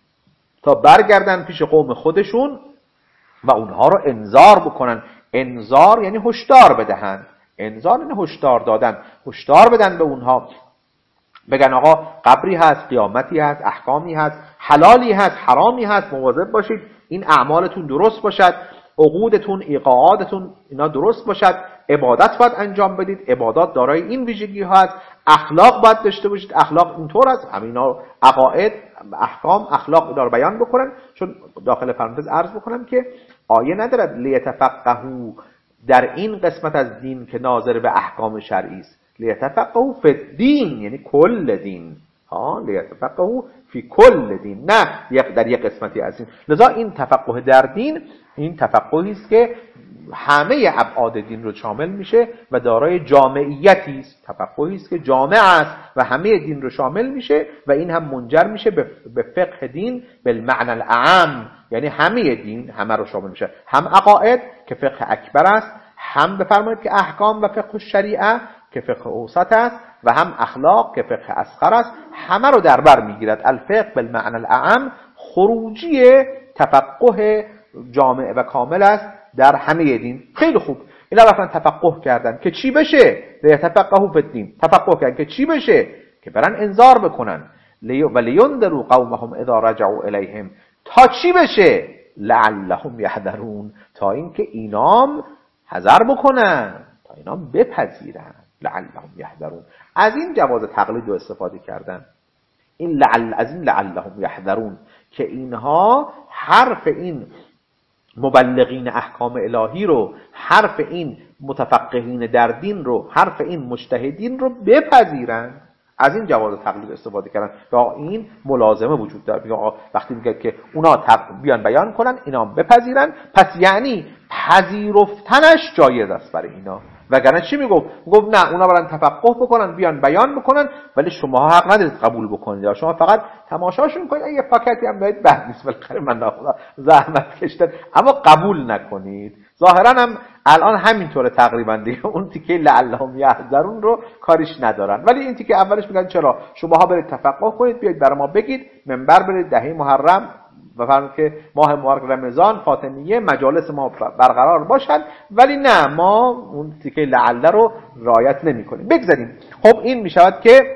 تا برگردن پیش قوم خودشون و اونها رو انذار بکنن. انذار یعنی هشدار بدهند. انذار یعنی هشدار دادن، هشدار بدن به اونها، بگن آقا قبری هست، قیامتی هست، احکامی هست، حلالی هست، حرامی هست، مواظب باشید، این اعمالتون درست باشد، عقودتون، ایقاعاتتون اینا درست باشد، عبادت باید انجام بدید، عبادات دارای این ویژگی ها هست، اخلاق باید داشته باشید، اخلاق اینطور است. همینا عقاید، احکام، اخلاق اینا رو بیان بکنن. چون داخل پرانتز عرض بکنم که آیه ندارد لیتفقهوا در این قسمت از دین که ناظر به احکام شرعی است. لیتفقهوا فی الدین یعنی کل دین، لیتفقهوا فی کل دین، نه در یک قسمتی از این. لذا این تفقه در دین، این تفقهی است که همه ابعاد دین رو شامل میشه و دارای جامعیتی است. تفقهی است که جامع است و همه دین رو شامل میشه و این هم منجر میشه به فقه دین بالمعنى الاعم، یعنی همه دین همه رو شامل میشه، هم عقاید که فقه اکبر است، هم بفرمایید که احکام و فقه الشریعه که فقه اوسط است، و هم اخلاق که فقه اصغر است. همه رو در بر میگیرد. الفقه بالمعنى الاعم خروجی تفقه جامع و کامل است در همه دین. خیلی خوب، اینا رفتن تفقه کردن که چی بشه؟ لیتفقهوا فی الدین. تفقه کردن که چی بشه؟ که برن انذار بکنن. ولینذروا قومهم اذا رجعوا الیهم، تا چی بشه؟ لعلهم یحذرون، تا اینکه اینام حذر بکنن، تا اینام بپذیرن. لعلهم یحذرون، از این جواز تقلید رو استفاده کردن. این از این لعلهم یحذرون که اینها حرف این مبلغین احکام الهی رو، حرف این متفقهین در دین رو، حرف این مجتهدین رو بپذیرن. از این جواز تقلید استفاده کردن و این ملازمه وجود داره. وقتی میگه که اونا بیان بیان کنن، اینا بپذیرن، پس یعنی پذیرفتنش جایز است برای اینا. وگرنه چی میگفت؟ میگفت نه، اونا برن تفقه بکنن، بیان بیان بکنن، ولی شما حق ندارید قبول بکنید، یا شما فقط تماشاشون کنید، یه پاکتی هم دارید، بد نیست، بالاخره من ناخدا زحمت کشیدم، اما قبول نکنید. ظاهرا هم الان همینطوره تقریبا دیگه. اون تیکه لعلهم یحذرون رو کاریش ندارن، ولی این تیکه اولش میگن چرا شماها برید تفقه کنید، بیاید برای ما بگید، منبر برید، دهه محرم و فرمود که ماه مبارک رمضان فاطمیه مجالس ما برقرار باشد، ولی نه، ما اون تیکه لعله رو رعایت نمی‌کنیم. بگذاریم. خب این میشود که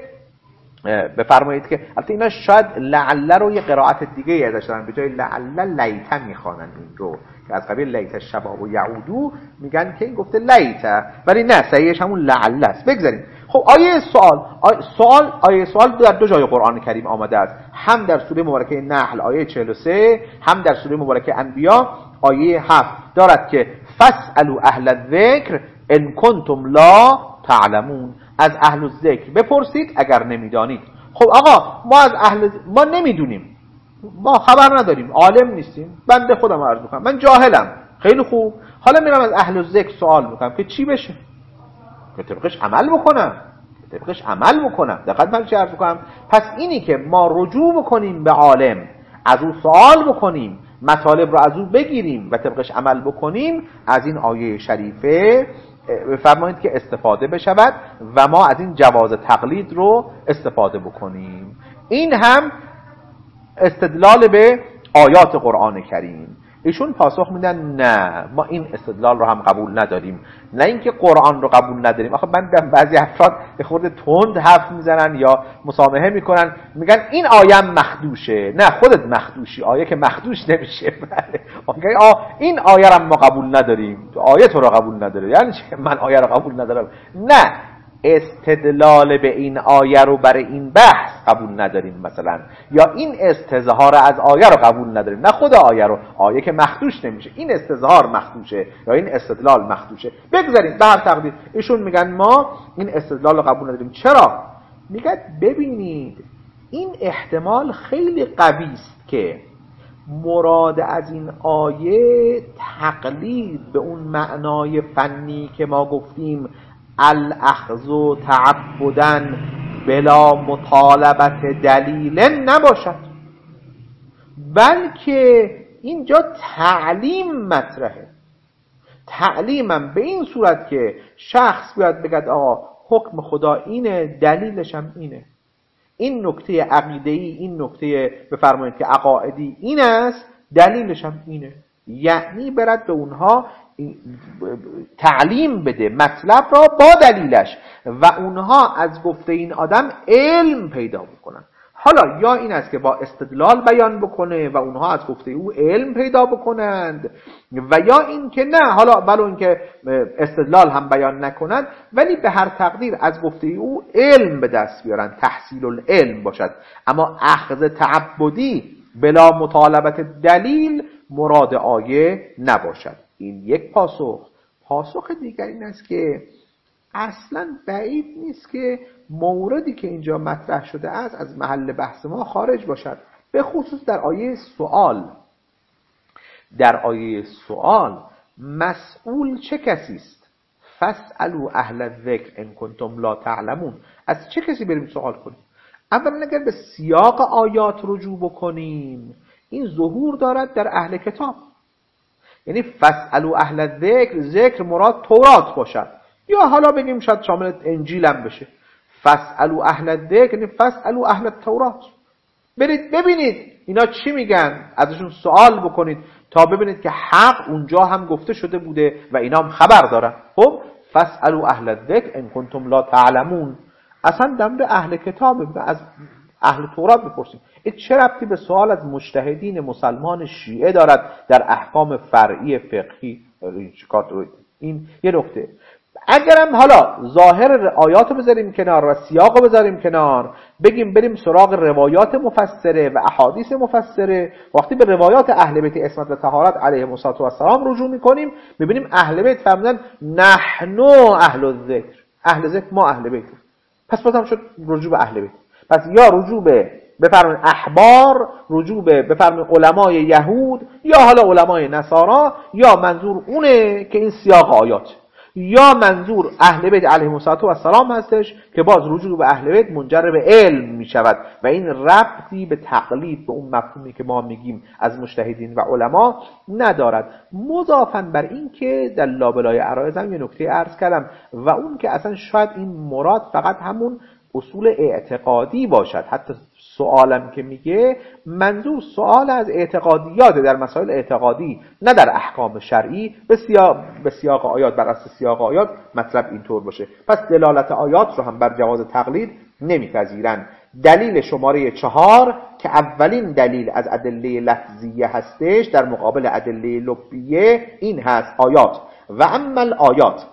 بفرمایید که البته اینا شاید لعله رو یه قرائت دیگه ازش دارن، به جای لعله لیت میخوانن این رو، که از قبیل لیت الشباب و یعودو میگن که این گفته لیت، ولی نه، صحیحش همون لعله است. بگذاریم. خب آیه سوال در دو جای قرآن کریم آمده است، هم در سوره مبارکه نحل آیه 43، هم در سوره مبارکه انبیاء آیه 7 دارد که فاسألوا اهل الذکر ان کنتم لا تعلمون، از اهل الذکر بپرسید اگر نمیدانید. خب آقا ما نمیدونیم، ما خبر نداریم، عالم نیستیم، بنده خودم عرض میکنم من جاهلم. خیلی خوب، حالا میرم از اهل الذکر سوال میکنم که چی بشه؟ که طبقش عمل بکنم. دقیقاً من چه عرض میکنم؟ پس اینی که ما رجوع بکنیم به عالم، از او سوال بکنیم، مطالب رو از او بگیریم و طبقش عمل بکنیم، از این آیه شریفه بفرمایید که استفاده بشود و ما از این جواز تقلید رو استفاده بکنیم. این هم استدلال به آیات قرآن کریم. ایشون پاسخ میدن نه، ما این استدلال رو هم قبول نداریم. نه اینکه قرآن رو قبول نداریم، آخه من بعضی افراد به خورده تند حرف میزنن یا مسامحه میکنن، میگن این آیه مخدوشه. نه، خودت مخدوشی، آیه که مخدوش نمیشه. این آیه رو ما قبول نداریم، آیه تو رو قبول نداره. یعنی من آیه رو قبول ندارم؟ نه، استدلال به این آیه رو برای این بحث قبول نداریم مثلا، یا این استظهار از آیه رو قبول نداریم، نه خود آیه رو، آیه که مخدوش نمیشه، این استظهار مخدوشه یا این استدلال مخدوشه. بگذاریم به هر تقدیر. ایشون میگن ما این استدلال رو قبول نداریم. چرا؟ میگن ببینید این احتمال خیلی قوی است که مراد از این آیه تقلید به اون معنای فنی که ما گفتیم الاخذ تعبدا بلا مطالبت دلیل نباشد، بلکه اینجا تعلیم مطرحه. تعلیمم به این صورت که شخص بیاد بگه آقا حکم خدا اینه، دلیلش هم اینه، این نکته عقیده‌ای، این نکته بفرمایید که عقائدی این است، دلیلش هم اینه. یعنی برد به اونها تعلیم بده مطلب را با دلیلش و اونها از گفته این آدم علم پیدا بکنن. حالا یا این است که با استدلال بیان بکنه و اونها از گفته او علم پیدا بکنند، و یا این که نه، حالا ولو این که استدلال هم بیان نکنند ولی به هر تقدیر از گفته او علم به دست بیارن، تحصیل العلم باشد. اما اخذ تعبدی بلا مطالبت دلیل مراد آیه نباشد. این یک پاسخ. پاسخ دیگر این است که اصلا بعید نیست که موردی که اینجا مطرح شده است از محل بحث ما خارج باشد، به خصوص در آیه سوال. در آیه سوال مسئول چه کسی است؟ فاسألوا اهل الذکر ان کنتم لا تعلمون. از چه کسی بریم سوال کنیم؟ اولا اگر به سیاق آیات رجوع بکنیم این ظهور دارد در اهل کتاب، یعنی فاسألوا اهل الذکر، ذکر مراد تورات باشد، یا حالا بگیم شاید شامل انجیل هم بشه. فاسألوا اهل الذکر یعنی فاسألوا اهل التورات، برید ببینید اینا چی میگن، ازشون سوال بکنید تا ببینید که حق اونجا هم گفته شده بوده و اینا هم خبر دارن. خب فاسألوا اهل الذکر ان کنتم لا تعلمون، اصلا در مورد اهل کتاب، از اهل تورات بپرسیم. این چه ربطی به سوال از مجتهدین مسلمان شیعه دارد در احکام فرعی فقهی؟ این یه نکته. اگرم حالا ظاهر آیات رو بذاریم کنار و سیاق رو بذاریم کنار، بگیم بریم سراغ روایات مفسره و احادیث مفسره، وقتی به روایات اهل بیت عصمت و طهارت علیهم السلام رجوع میکنیم میبینیم اهل بیت فرمودن نحن اهل الذکر، اهل ذکر ما اهل بیت. پس بازم شد رجوع به اهل بیت. پس یا رجوع به بفرمایید احبار، رجوع به بفرمایید علمای یهود، یا حالا علمای نصارا، یا منظور اونه که این سیاق آیات، یا منظور اهل بیت علیهم السلام هستش که باز رجوع به اهل بیت منجر به علم می شود و این ربطی به تقلید به اون مفهومی که ما میگیم از مجتهدین و علما ندارد. مضافاً بر این که در لابلای عرایض هم یه نکته عرض کردم و اون که اصلا شاید این مراد فقط همون اصول اعتقادی باشد. حتی سوالم که میگه منظور سوال از اعتقادیات در مسائل اعتقادی نه در احکام شرعی، به سیاق آیات، بر اساس سیاق آیات مطلب اینطور باشه. پس دلالت آیات رو هم بر جواز تقلید نمیپذیرن. دلیل شماره 4 که اولین دلیل از ادله لفظیه هستش در مقابل ادله لفظیه این هست آیات و اما الآیات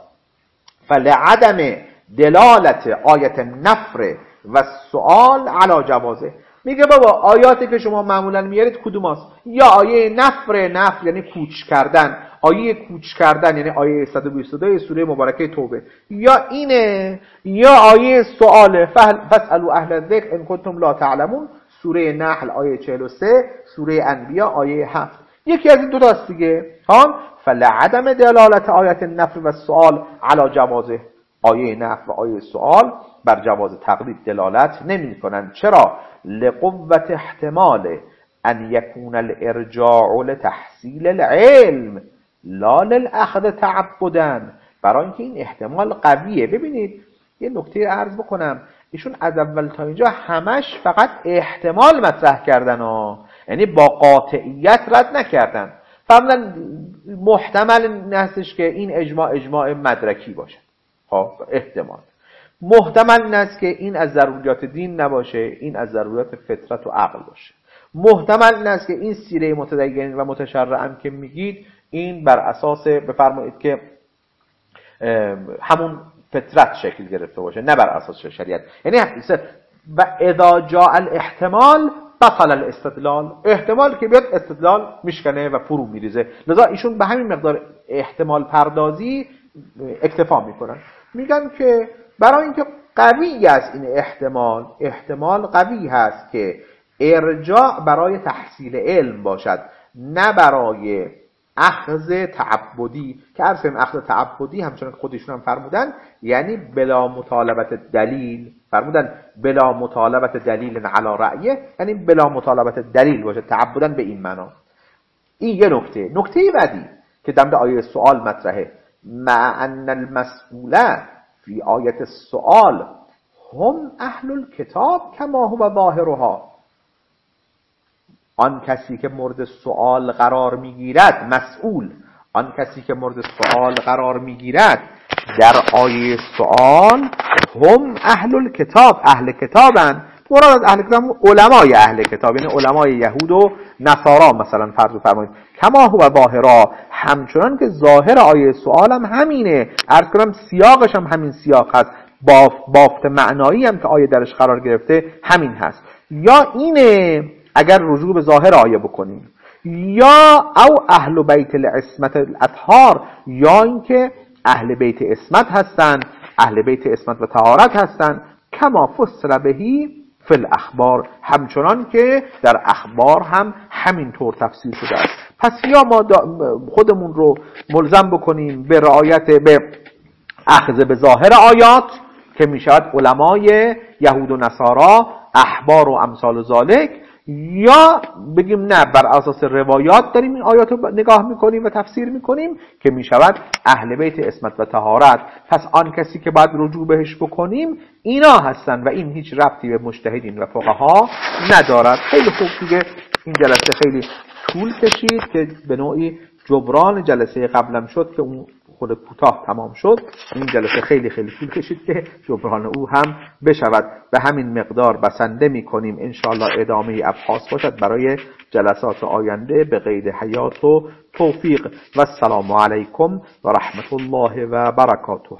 فلعدم دلالت آیت نفر و سؤال علی جوازه. میگه بابا آیاتی که شما معمولا میارید کدوم هست؟ یا آیه نفر یعنی کوچ کردن، آیه کوچ کردن یعنی آیه 122 سوره مبارکه توبه، یا اینه، یا آیه سؤال فاسألوا اهل الذکر ان کنتم لا تعلمون سوره نحل آیه 43، سوره انبیاء آیه 7. یکی از این دو تاست دیگه. فلعدم دلالت آیت نفر و سؤال علی جوازه، آیه نفی و آیه سؤال بر جواز تقلید دلالت نمی کنند. چرا؟ لقوت احتمال ان یکون الارجاع لتحصیل العلم لا للاخذ تعبدا، برای اینکه این احتمال قویه. ببینید یه نکته عرض بکنم، ایشون از اول تا اینجا همش فقط احتمال مطرح کردن یعنی با قاطعیت رد نکردن. فرمودن محتمل هستش که این اجماع مدرکی باشه، احتمال محتمل این است که این از ضروریات دین نباشه، این از ضروریات فطرت و عقل باشه. محتمل این است که این سیره متدین و متشرعم که میگید این بر اساس بفرمایید که همون فطرت شکل گرفته باشه نه بر اساس شریعت. یعنی و اذا جاء الاحتمال بطل الاستدلال، احتمال که بیاد استدلال میشکنه و فرو میریزه. لذا ایشون به همین مقدار احتمال پردازی اکتفا میکنن. میگن که برای اینکه قوی است این احتمال قوی هست که ارجاع برای تحصیل علم باشد نه برای اخذ تعبدی، که عرضم اخذ تعبدی همچنان که خودشون هم فرمودن یعنی بلا مطالبت دلیل، فرمودن بلا مطالبت دلیل علی رأیه، یعنی بلا مطالبت دلیل باشه تعبدن به این معنا. این یه نکته بعدی که در آیه سوال مطرحه. مع ان المسئول فی آیت السؤال هم اهل الکتاب کما هو ظاهرها. آن کسی که مورد سؤال قرار میگیرد، مسئول، آن کسی که مورد سؤال قرار میگیرد در آیه سؤال، هم اهل الکتاب، اهل کتابن. مراد از اهل کتاب علمای اهل کتاب، یعنی علمای یهود و نصارا مثلا فرض فرمایید. کما هو ظاهرا، همچنان که ظاهر آیه سؤال هم همینه. عرض کنم سیاقش هم همین سیاق هست، بافت معنایی هم که آیه درش قرار گرفته همین هست. یا اینه اگر رجوع به ظاهر آیه بکنیم، یا او اهل بیت العصمت الاطهار، یا اینکه اهل بیت عصمت هستند، اهل بیت عصمت و طهارت هستند. کما فسر بهی فی الاخبار، همچنان که در اخبار هم همین طور تفسیر شده است. پس یا ما خودمون رو ملزم بکنیم به رعایت، به اخذ به ظاهر آیات که می شود علمای یهود و نصارا، احبار و امثال ذالک، یا بگیم نه بر اساس روایات داریم این آیات رو نگاه میکنیم و تفسیر میکنیم که میشود اهل بیت عصمت و طهارت. پس آن کسی که باید رجوع بهش بکنیم اینا هستن و این هیچ ربطی به مجتهدین و فقها ندارد. خیلی خوب دیگه، این جلسه خیلی طول کشید که به نوعی جبران جلسه قبلم شد که اون خود کوتاه تمام شد. این جلسه خیلی طول کشید که جبران او هم بشود. به همین مقدار بسنده می‌کنیم. انشاءالله ادامه ابحاث باشد برای جلسات آینده به قید حیات و توفیق. و السلام علیکم و رحمت الله و برکاته.